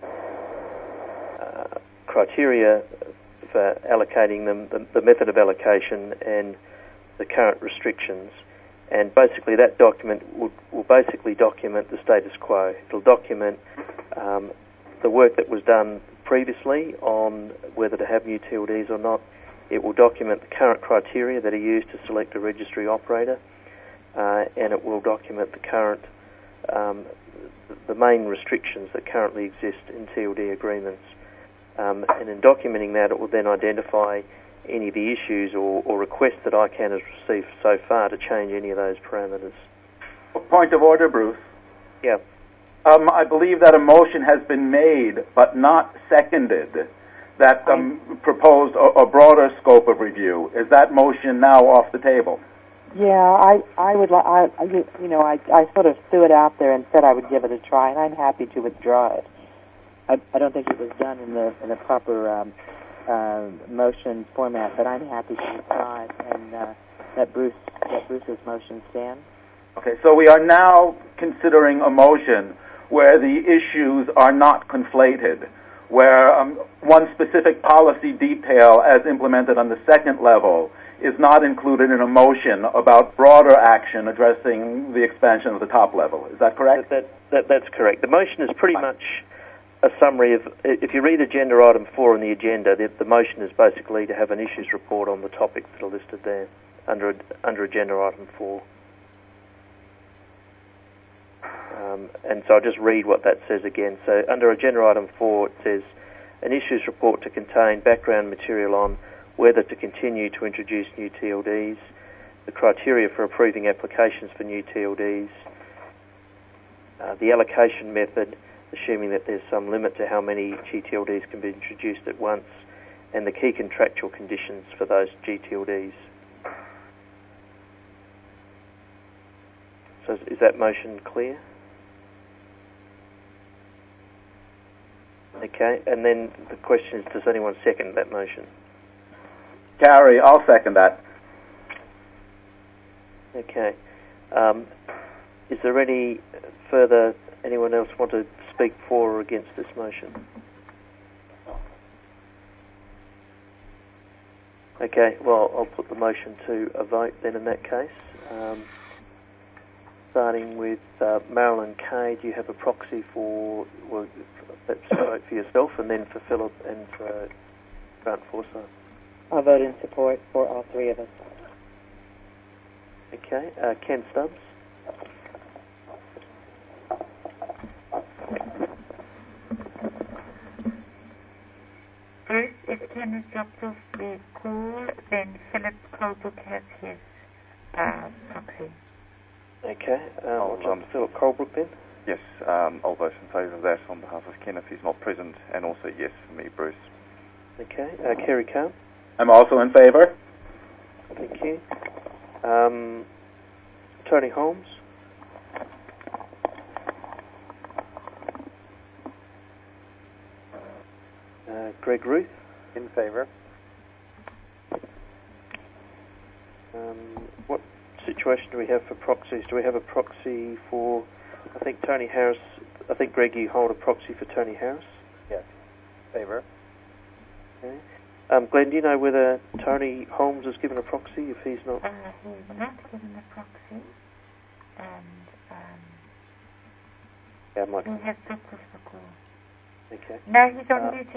[SPEAKER 1] criteria for allocating them, the method of allocation, and the current restrictions. And basically that document will basically document the status quo. It'll document the work that was done previously on whether to have new TLDs or not. It will document the current criteria that are used to select a registry operator, and it will document the current, the main restrictions that currently exist in TLD agreements. And in documenting that, it will then identify any of the issues or requests that ICANN has received so far to change any of those parameters.
[SPEAKER 12] Point of order, Bruce.
[SPEAKER 1] Yeah.
[SPEAKER 12] I believe that a motion has been made but not seconded that proposed a broader scope of review. Is that motion now off the table?
[SPEAKER 2] Yeah, I would like, I sort of threw it out there and said I would give it a try, and I'm happy to withdraw it. I don't think it was done in the proper motion format, but I'm happy to withdraw it and let Bruce's motion stand.
[SPEAKER 12] Okay, so we are now considering a motion where the issues are not conflated, where one specific policy detail as implemented on the second level is not included in a motion about broader action addressing the expansion of the top level. Is that correct?
[SPEAKER 1] That's correct. The motion is pretty much a summary of, if you read agenda item 4 on the agenda, the motion is basically to have an issues report on the topics that are listed there under agenda item 4. And so I'll just read what that says again. So under agenda item 4, it says, an issues report to contain background material on whether to continue to introduce new TLDs, the criteria for approving applications for new TLDs, the allocation method, assuming that there's some limit to how many GTLDs can be introduced at once, and the key contractual conditions for those GTLDs. So is that motion clear? Okay, and then the question is, does anyone second that motion?
[SPEAKER 12] Gary, I'll second that.
[SPEAKER 1] Okay. Is there any further, anyone else want to speak for or against this motion? Okay, well, I'll put the motion to a vote then in that case. Starting with Marilyn Kay, do you have a proxy for, well, let's vote for yourself, and then for Philip and for Grant Forsyth.
[SPEAKER 2] I'll vote in support for all 3 of us.
[SPEAKER 1] Okay, Ken Stubbs.
[SPEAKER 4] Bruce, if Ken has dropped off the call, then Philip Colebrook has his proxy.
[SPEAKER 1] Okay, Philip Colebrook then?
[SPEAKER 16] Yes, I'll vote in favour of that on behalf of Ken if he's not present, and also yes for me, Bruce.
[SPEAKER 1] Okay, Kerry Kahn?
[SPEAKER 12] I'm also in favour.
[SPEAKER 1] Thank you. Tony Holmes? Greg Ruth?
[SPEAKER 17] In favour.
[SPEAKER 1] What situation do we have for proxies? Do we have a proxy for, I think Tony Harris, I think Greg, you hold a proxy for Tony Harris?
[SPEAKER 17] Yes. Favour.
[SPEAKER 1] Okay. Glenn, do you know whether Tony Holmes is given a proxy if he's not?
[SPEAKER 4] He's not given a proxy, and
[SPEAKER 1] he
[SPEAKER 4] has dropped off the call.
[SPEAKER 1] Okay.
[SPEAKER 4] No, he's on mute,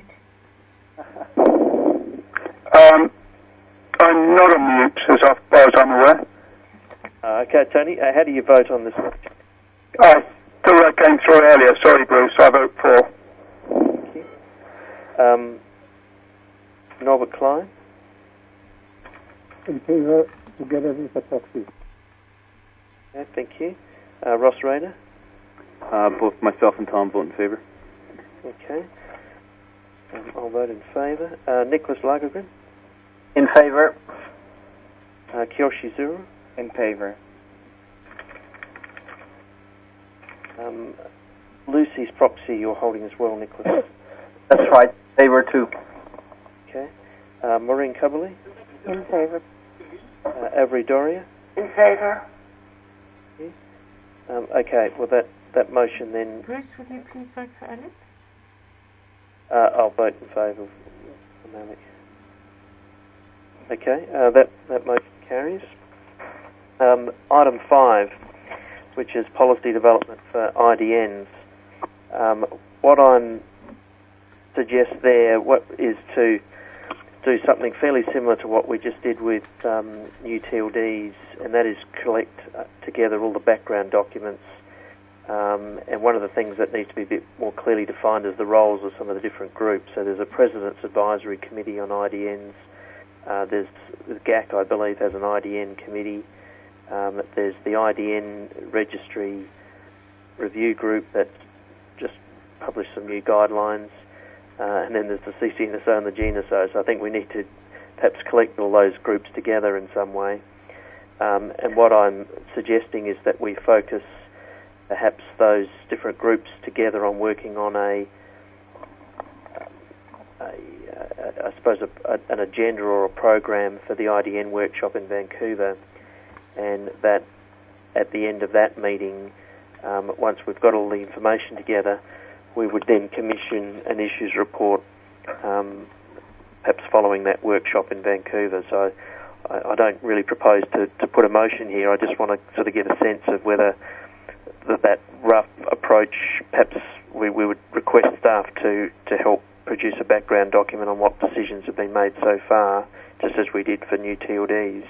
[SPEAKER 18] I'm not on mute, as far as I'm aware.
[SPEAKER 1] Okay, Tony, how do you vote on this one?
[SPEAKER 18] I thought that came through earlier. Sorry, Bruce, I vote for.
[SPEAKER 1] Thank you. Norbert Klein?
[SPEAKER 19] In favour, together with the proxy.
[SPEAKER 1] Okay, thank you. Ross Rayner?
[SPEAKER 14] Both myself and Tom vote in favour.
[SPEAKER 1] Okay. I'll vote in favour. Nicholas Lagergren?
[SPEAKER 17] In favour.
[SPEAKER 1] Kiyoshi Zuru?
[SPEAKER 17] In favour.
[SPEAKER 1] Lucy's proxy you're holding as well, Nicholas.
[SPEAKER 17] That's right. Favour too.
[SPEAKER 1] Okay. Maureen Cubberley?
[SPEAKER 20] In favour.
[SPEAKER 1] Avery Doria?
[SPEAKER 20] In favour.
[SPEAKER 1] Okay. Okay, well that motion then...
[SPEAKER 4] Bruce, would you please vote for Alec?
[SPEAKER 1] I'll vote in favour of Alec. Okay, that motion carries. Item 5, which is policy development for IDNs. What I'm suggest there is to do something fairly similar to what we just did with new TLDs, and that is collect together all the background documents. And one of the things that needs to be a bit more clearly defined is the roles of some of the different groups. So there's a President's Advisory Committee on IDNs. There's the GAC, I believe, has an IDN committee. There's the IDN Registry Review Group that's just published some new guidelines. And then there's the CCNSO and the GNSO. So I think we need to perhaps collect all those groups together in some way. And what I'm suggesting is that we focus perhaps those different groups together on working on I suppose an agenda or a program for the IDN workshop in Vancouver, and that at the end of that meeting, once we've got all the information together, we would then commission an issues report, perhaps following that workshop in Vancouver. So I don't really propose to put a motion here. I just want to sort of get a sense of whether that rough approach, perhaps we would request staff to help produce a background document on what decisions have been made so far, just as we did for new TLDs,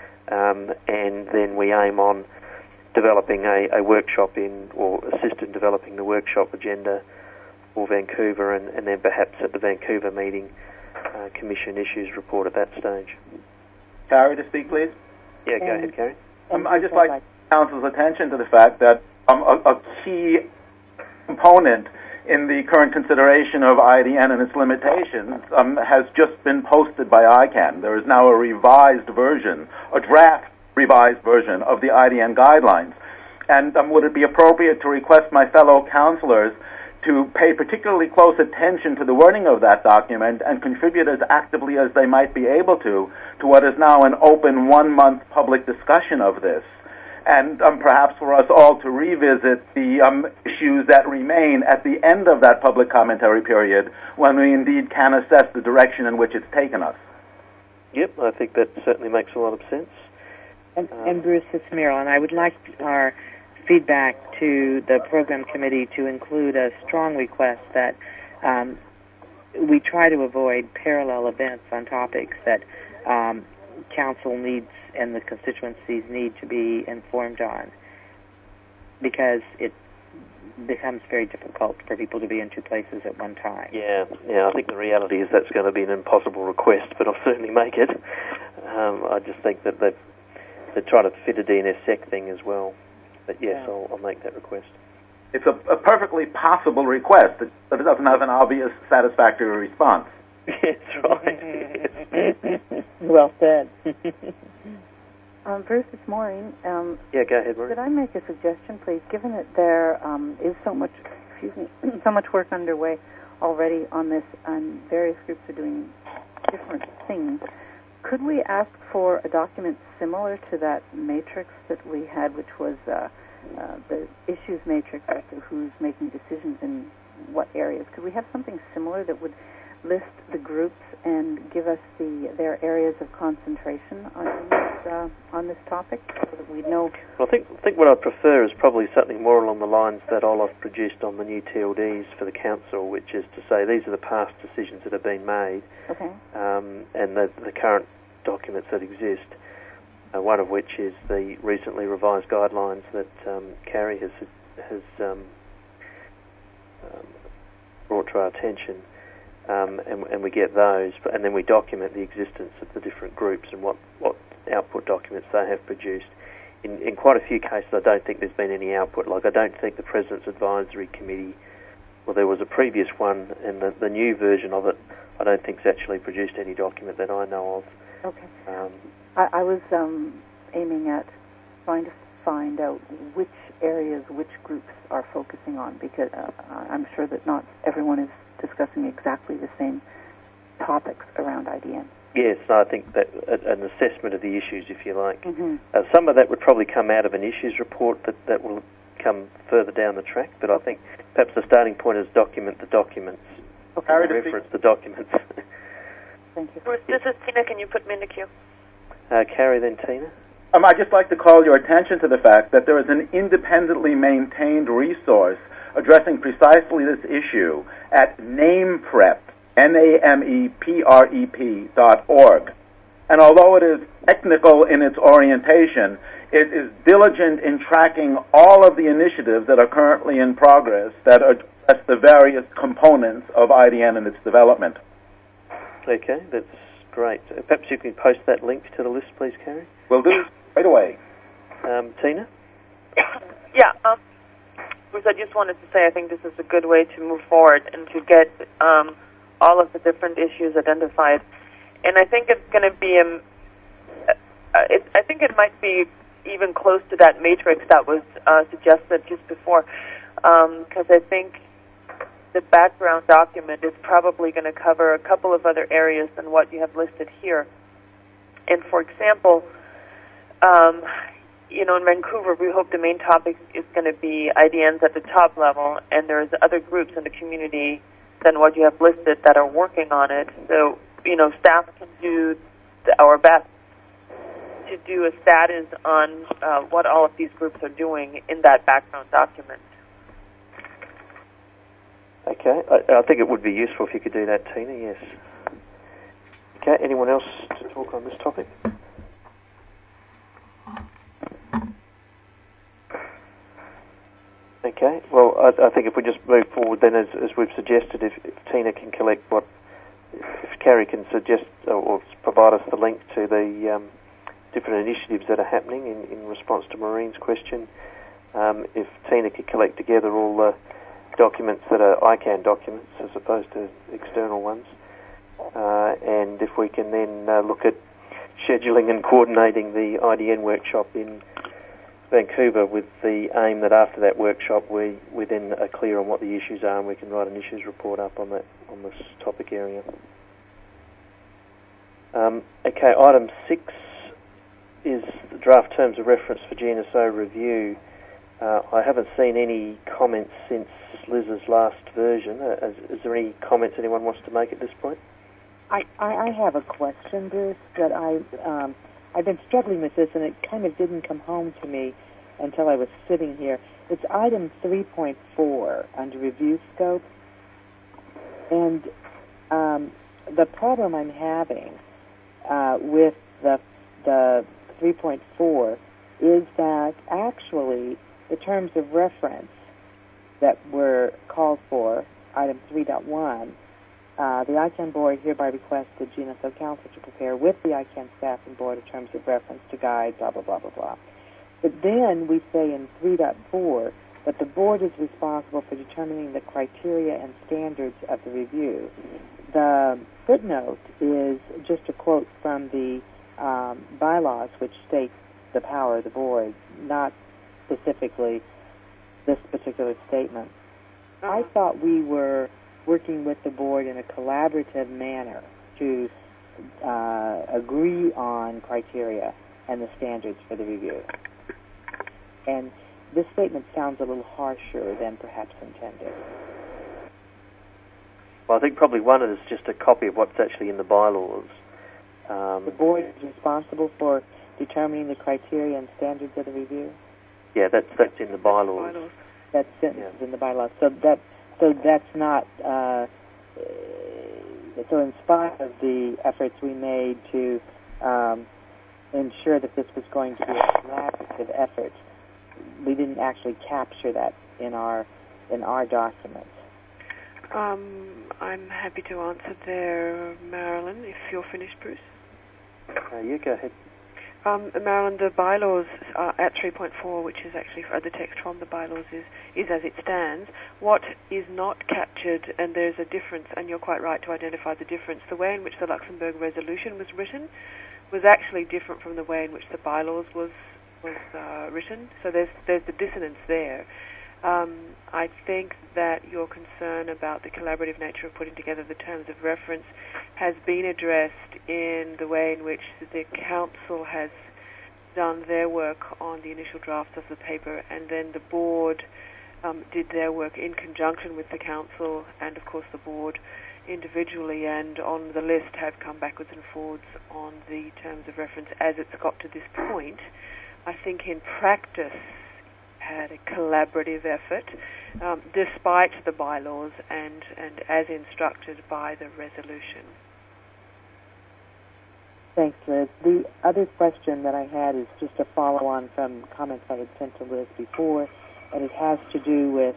[SPEAKER 1] and then we aim on developing a workshop or assist in developing the workshop agenda for Vancouver, and then perhaps at the Vancouver meeting commission issues report at that stage.
[SPEAKER 12] Carrie, to speak, please.
[SPEAKER 1] Yeah, go ahead, Carrie.
[SPEAKER 12] I'd just like Council's attention to the fact that a key component in the current consideration of IDN and its limitations has just been posted by ICANN. There is now a revised version, a draft revised version of the IDN guidelines. And would it be appropriate to request my fellow councillors to pay particularly close attention to the wording of that document and contribute as actively as they might be able to what is now an open 1-month public discussion of this? And perhaps for us all to revisit the issues that remain at the end of that public commentary period, when we indeed can assess the direction in which it's taken us.
[SPEAKER 1] Yep, I think that certainly makes a lot of sense.
[SPEAKER 2] And Bruce, it's Marilyn. I would like our feedback to the program committee to include a strong request that we try to avoid parallel events on topics that council needs and the constituencies need to be informed on, because it becomes very difficult for people to be in two places at one time.
[SPEAKER 1] Yeah, I think the reality is that's going to be an impossible request, but I'll certainly make it. I just think that they're trying to fit a DNSSEC thing as well. But yes, yeah. I'll make that request.
[SPEAKER 12] It's a perfectly possible request, but it doesn't have an obvious satisfactory response.
[SPEAKER 1] That's right.
[SPEAKER 2] Well said.
[SPEAKER 9] Bruce, it's Maureen.
[SPEAKER 1] Yeah, go ahead, Maureen.
[SPEAKER 9] Could I make a suggestion, please? Given that there is so much work underway already on this, and various groups are doing different things, could we ask for a document similar to that matrix that we had, which was the issues matrix as to who's making decisions in what areas? Could we have something similar that would list the groups and give us their areas of concentration on this topic, so that we know?
[SPEAKER 1] Well, I think what I'd prefer is probably something more along the lines that Olaf produced on the new TLDs for the council, which is to say these are the past decisions that have been made,
[SPEAKER 9] okay,
[SPEAKER 1] and the current documents that exist. One of which is the recently revised guidelines that Carrie has brought to our attention. And we get those, and then we document the existence of the different groups and what output documents they have produced. In quite a few cases, I don't think there's been any output. Like, I don't think the President's Advisory Committee, well, there was a previous one, and the new version of it, I don't think has actually produced any document that I know of.
[SPEAKER 9] Okay. I was aiming at trying to find out which areas, which groups are focusing on, because I'm sure that not everyone is discussing exactly the same topics around IDN.
[SPEAKER 1] Yes, I think that an assessment of the issues, if you like.
[SPEAKER 9] Mm-hmm.
[SPEAKER 1] Some of that would probably come out of an issues report that will come further down the track, but I think perhaps the starting point is document the documents. Reference the documents.
[SPEAKER 9] Thank you.
[SPEAKER 8] Bruce, this is Tina. Can you put me in the queue?
[SPEAKER 1] Carrie, then Tina.
[SPEAKER 12] I'd just like to call your attention to the fact that there is an independently maintained resource addressing precisely this issue at NamePrep, NamePrep.org. And although it is technical in its orientation, it is diligent in tracking all of the initiatives that are currently in progress that address the various components of IDN and its development.
[SPEAKER 1] Okay, that's great. Perhaps you can post that link to the list, please, Carrie.
[SPEAKER 12] Will do. Right away.
[SPEAKER 1] Tina?
[SPEAKER 8] Yeah, Bruce, I just wanted to say I think this is a good way to move forward and to get all of the different issues identified. And I think it's going to be, I think it might be even close to that matrix that was suggested just before, because I think the background document is probably going to cover a couple of other areas than what you have listed here. And for example, in Vancouver, we hope the main topic is going to be IDNs at the top level, and there's other groups in the community than what you have listed that are working on it. So, staff can do our best to do a status on what all of these groups are doing in that background document.
[SPEAKER 1] Okay, I think it would be useful if you could do that, Tina, yes. Okay, anyone else to talk on this topic? Okay, well, I think if we just move forward then, as we've suggested, if Tina can collect if Carrie can suggest or provide us the link to the different initiatives that are happening in response to Maureen's question, if Tina could collect together all the documents that are ICANN documents as opposed to external ones, and if we can then look at scheduling and coordinating the IDN workshop in Vancouver with the aim that after that workshop we then are clear on what the issues are and we can write an issues report up on this topic area. Okay, item 6 is the draft terms of reference for GNSO review. I haven't seen any comments since Liz's last version. Is there any comments anyone wants to make at this point?
[SPEAKER 2] I have a question, Bruce, that I've been struggling with this, and it kind of didn't come home to me until I was sitting here. It's item 3.4 under review scope, and the problem I'm having with the 3.4 is that actually the terms of reference that were called for, item 3.1, the ICANN board hereby requests the GNSO Council to prepare with the ICANN staff and board a terms of reference to guide, blah, blah, blah, blah, blah. But then we say in 3.4 that the board is responsible for determining the criteria and standards of the review. The footnote is just a quote from the bylaws, which states the power of the board, not specifically this particular statement. I thought we were working with the board in a collaborative manner to agree on criteria and the standards for the review. And this statement sounds a little harsher than perhaps intended.
[SPEAKER 1] Well, I think probably one is just a copy of what's actually in the bylaws.
[SPEAKER 2] The board is responsible for determining the criteria and standards of the review?
[SPEAKER 1] Yeah, that's in the bylaws.
[SPEAKER 2] That sentence is in the bylaws. So that's not. So in spite of the efforts we made to ensure that this was going to be a collaborative effort, we didn't actually capture that in our documents.
[SPEAKER 10] I'm happy to answer there, Marilyn, if you're finished, Bruce.
[SPEAKER 1] You go ahead.
[SPEAKER 10] Marilyn, the bylaws at 3.4, which is actually the text from the bylaws, is as it stands. What is not captured, and there's a difference, and you're quite right to identify the difference, the way in which the Luxembourg resolution was written was actually different from the way in which the bylaws was written. So there's the dissonance there. I think that your concern about the collaborative nature of putting together the terms of reference has been addressed in the way in which the Council has done their work on the initial drafts of the paper, and then the board did their work in conjunction with the council, and of course the board individually and on the list have come backwards and forwards on the terms of reference as it's got to this point. I think in practice had a collaborative effort, despite the bylaws and as instructed by the resolution.
[SPEAKER 2] Thanks, Liz. The other question that I had is just a follow-on from comments I had sent to Liz before, and it has to do with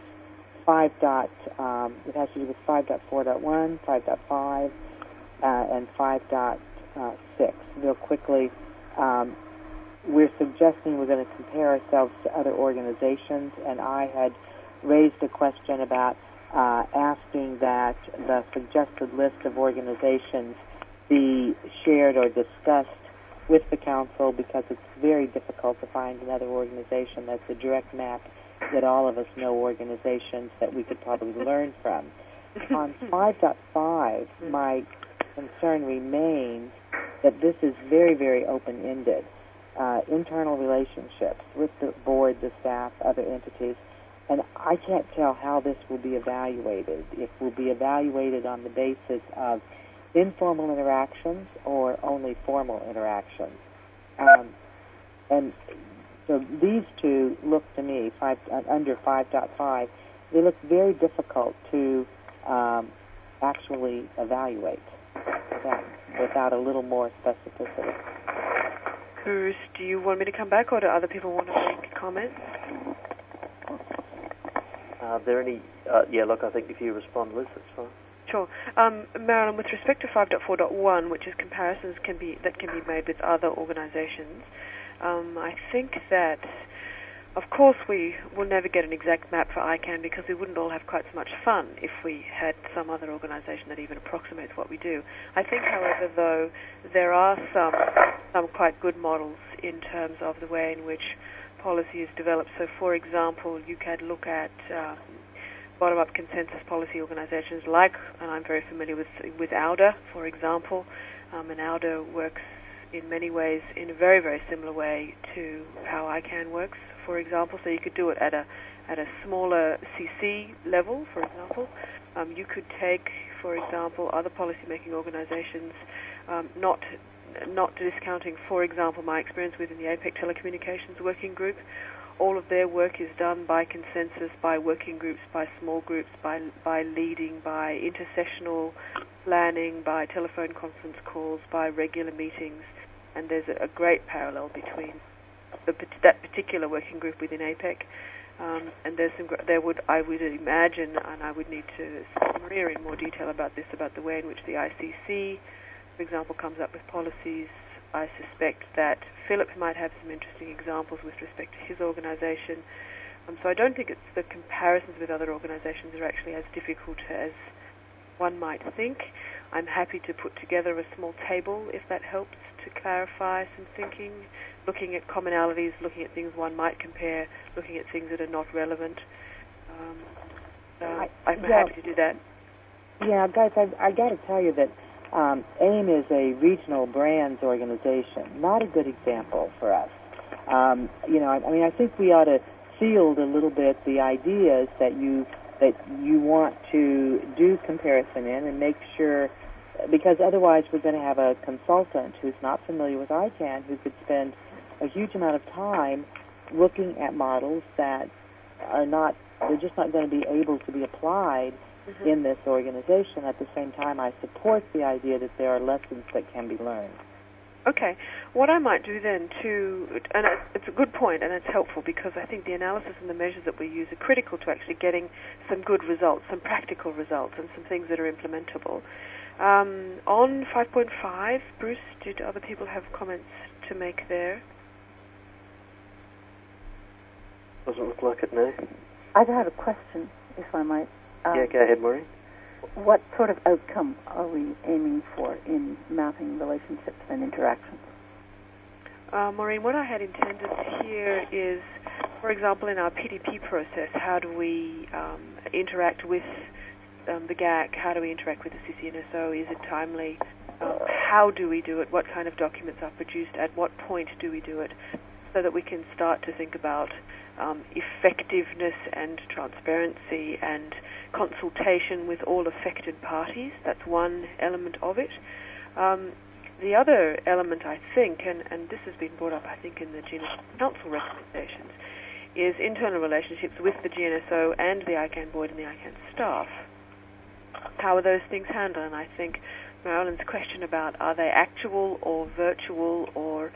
[SPEAKER 2] 5.4.1, 5.5, and 5.6. Real quickly, we're suggesting we're going to compare ourselves to other organizations, and I had raised a question about asking that the suggested list of organizations be shared or discussed with the council, because it's very difficult to find another organization that's a direct map that all of us know organizations that we could probably learn from. On 5.5, my concern remains that this is very, very open-ended. Internal relationships with the board, the staff, other entities, and I can't tell how this will be evaluated. If it will be evaluated on the basis of informal interactions or only formal interactions. And so these two look to me, under 5.5, they look very difficult to actually evaluate without a little more specificity.
[SPEAKER 10] Bruce, do you want me to come back, or do other people want to make comments?
[SPEAKER 1] Are there any... look, I think if you respond, Liz, that's fine.
[SPEAKER 10] Sure. Marilyn, with respect to 5.4.1, which is comparisons that can be made with other organizations, I think that, of course, we will never get an exact map for ICANN, because we wouldn't all have quite so much fun if we had some other organization that even approximates what we do. I think, however, though, there are some quite good models in terms of the way in which policy is developed. So, for example, you could look at bottom-up consensus policy organizations like, and I'm very familiar with AUDA, for example, and AUDA works in many ways in a very, very similar way to how ICANN works, for example. So you could do it at a smaller CC level, for example. You could take, for example, other policy-making organizations, not discounting, for example, my experience within the APEC Telecommunications Working Group. All of their work is done by consensus, by working groups, by small groups, by leading, by intercessional planning, by telephone conference calls, by regular meetings, and there's a great parallel between that particular working group within APEC. And I would imagine, and I would need to speak to Maria in more detail about this, about the way in which the ICC, for example, comes up with policies. I suspect that Philip might have some interesting examples with respect to his organization. So I don't think it's the comparisons with other organizations are actually as difficult as one might think. I'm happy to put together a small table, if that helps, to clarify some thinking, looking at commonalities, looking at things one might compare, looking at things that are not relevant. I'm happy to do that.
[SPEAKER 2] Yeah, guys, I got to tell you that AIM is a regional brands organization, not a good example for us. I think we ought to field a little bit the ideas that you want to do comparison in, and make sure, because otherwise we're going to have a consultant who's not familiar with ICANN who could spend a huge amount of time looking at models that they're just not going to be able to be applied in this organization. At the same time, I support the idea that there are lessons that can be learned.
[SPEAKER 10] Okay. What I might do then and it's a good point and it's helpful, because I think the analysis and the measures that we use are critical to actually getting some good results, some practical results, and some things that are implementable. On 5.5, Bruce, did other people have comments to make there?
[SPEAKER 1] Doesn't look like it, no.
[SPEAKER 9] I have a question, if I might.
[SPEAKER 1] Yeah, go ahead, Maureen.
[SPEAKER 9] What sort of outcome are we aiming for in mapping relationships and interactions?
[SPEAKER 10] Maureen, what I had intended here is, for example, in our PDP process, how do we interact with the GAC? How do we interact with the CCNSO? Is it timely? How do we do it? What kind of documents are produced? At what point do we do it? so that we can start to think about effectiveness and transparency and consultation with all affected parties. That's one element of it. The other element, I think, and this has been brought up, I think, in the GNSO Council recommendations, is internal relationships with the GNSO and the ICANN board and the ICANN staff. How are those things handled? And I think Marilyn's question about are they actual or virtual or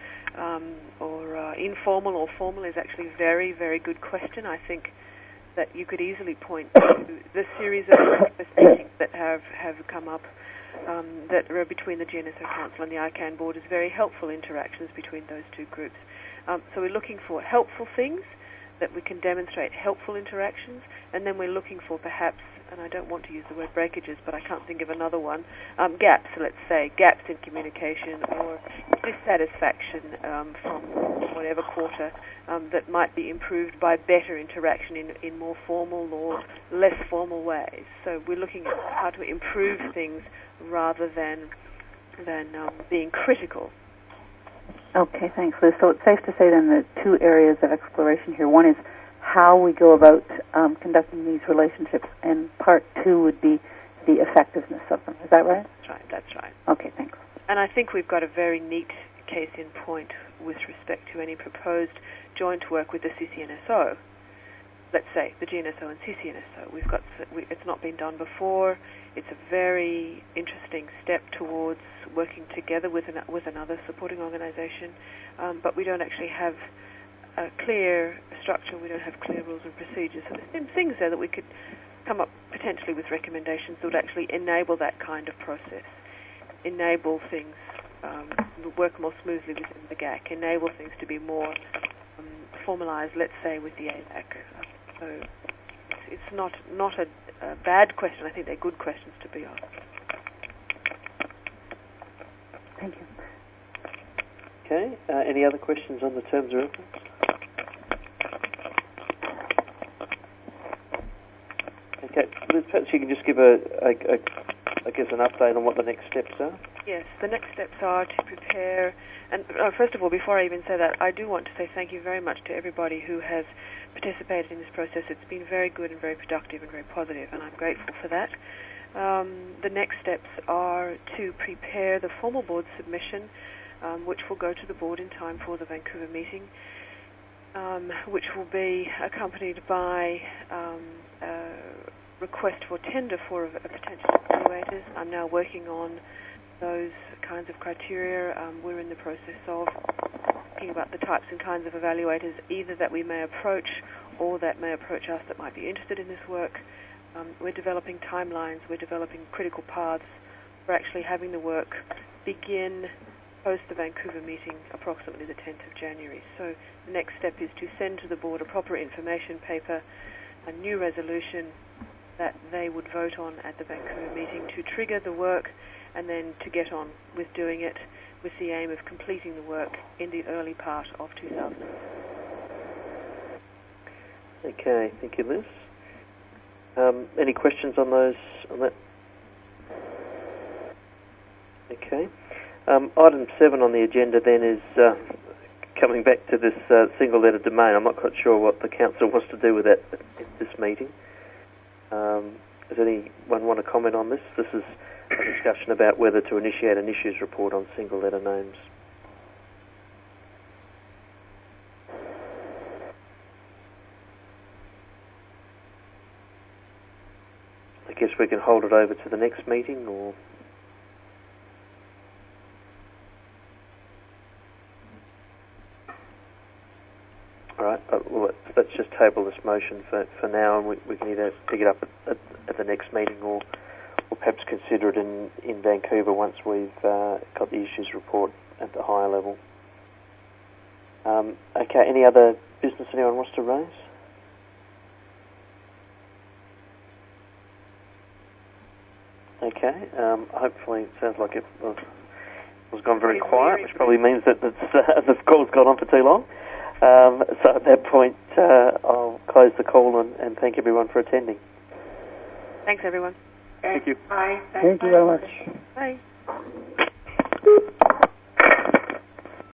[SPEAKER 10] informal or formal is actually a very, very good question. I think that you could easily point to the series of breakfast meetings that have come up that are between the GNSO Council and the ICANN board as very helpful interactions between those two groups. So we're looking for helpful things, that we can demonstrate helpful interactions, and then we're looking for perhaps, and I don't want to use the word breakages, but I can't think of another one, gaps, let's say, gaps in communication or dissatisfaction from whatever quarter that might be improved by better interaction in more formal or less formal ways. So we're looking at how to improve things rather than being critical.
[SPEAKER 9] Okay, thanks, Liz. So it's safe to say then that two areas of exploration here. One is how we go about conducting these relationships, and part two would be the effectiveness of them. Is that right?
[SPEAKER 10] That's right.
[SPEAKER 9] Okay, thanks.
[SPEAKER 10] And I think we've got a very neat case in point with respect to any proposed joint work with the CCNSO. Let's say the GNSO and CCNSO. It's not been done before. It's a very interesting step towards working together with another supporting organisation, but we don't actually have a clear structure. We don't have clear rules and procedures. So there's things there that we could come up potentially with recommendations that would actually enable that kind of process, enable things to work more smoothly within the GAC, enable things to be more formalised, let's say, with the ALAC. So it's not a bad question. I think they're good questions to be asked.
[SPEAKER 9] Thank you.
[SPEAKER 1] Okay. Any other questions on the terms of reference? Okay. Liz, perhaps you can just give an update on what the next steps are.
[SPEAKER 10] Yes, the next steps are to prepare. And first of all, before I even say that, I do want to say thank you very much to everybody who has participated in this process. It's been very good and very productive and very positive, and I'm grateful for that. The next steps are to prepare the formal board submission, which will go to the board in time for the Vancouver meeting, which will be accompanied by a request for tender for a potential evaluators. I'm now working on those kinds of criteria. We're in the process of thinking about the types and kinds of evaluators either that we may approach or that may approach us that might be interested in this work. We're developing timelines. We're developing critical paths for actually having the work begin post the Vancouver meeting approximately the 10th of January. So the next step is to send to the board a proper information paper, a new resolution that they would vote on at the Vancouver meeting to trigger the work, and then to get on with doing it with the aim of completing the work in the early part of 2000.
[SPEAKER 1] Okay, thank you, Liz. Any questions on that? Okay. Item 7 on the agenda then is coming back to this single letter domain. I'm not quite sure what the council wants to do with that at this meeting. Does anyone want to comment on this? This is a discussion about whether to initiate an issues report on single letter names. I guess we can hold it over to the next meeting, or... All right, well, let's just table this motion for now, and we can either pick it up at the next meeting or perhaps consider it in Vancouver once we've got the issues report at the higher level. Okay, any other business anyone wants to raise? Okay, hopefully it sounds like it was gone very quiet, which probably means that the call's gone on for too long. So at that point, I'll close the call and thank everyone for attending.
[SPEAKER 10] Thanks, everyone.
[SPEAKER 1] Thank you.
[SPEAKER 4] Bye.
[SPEAKER 19] Thank you very much.
[SPEAKER 10] Bye.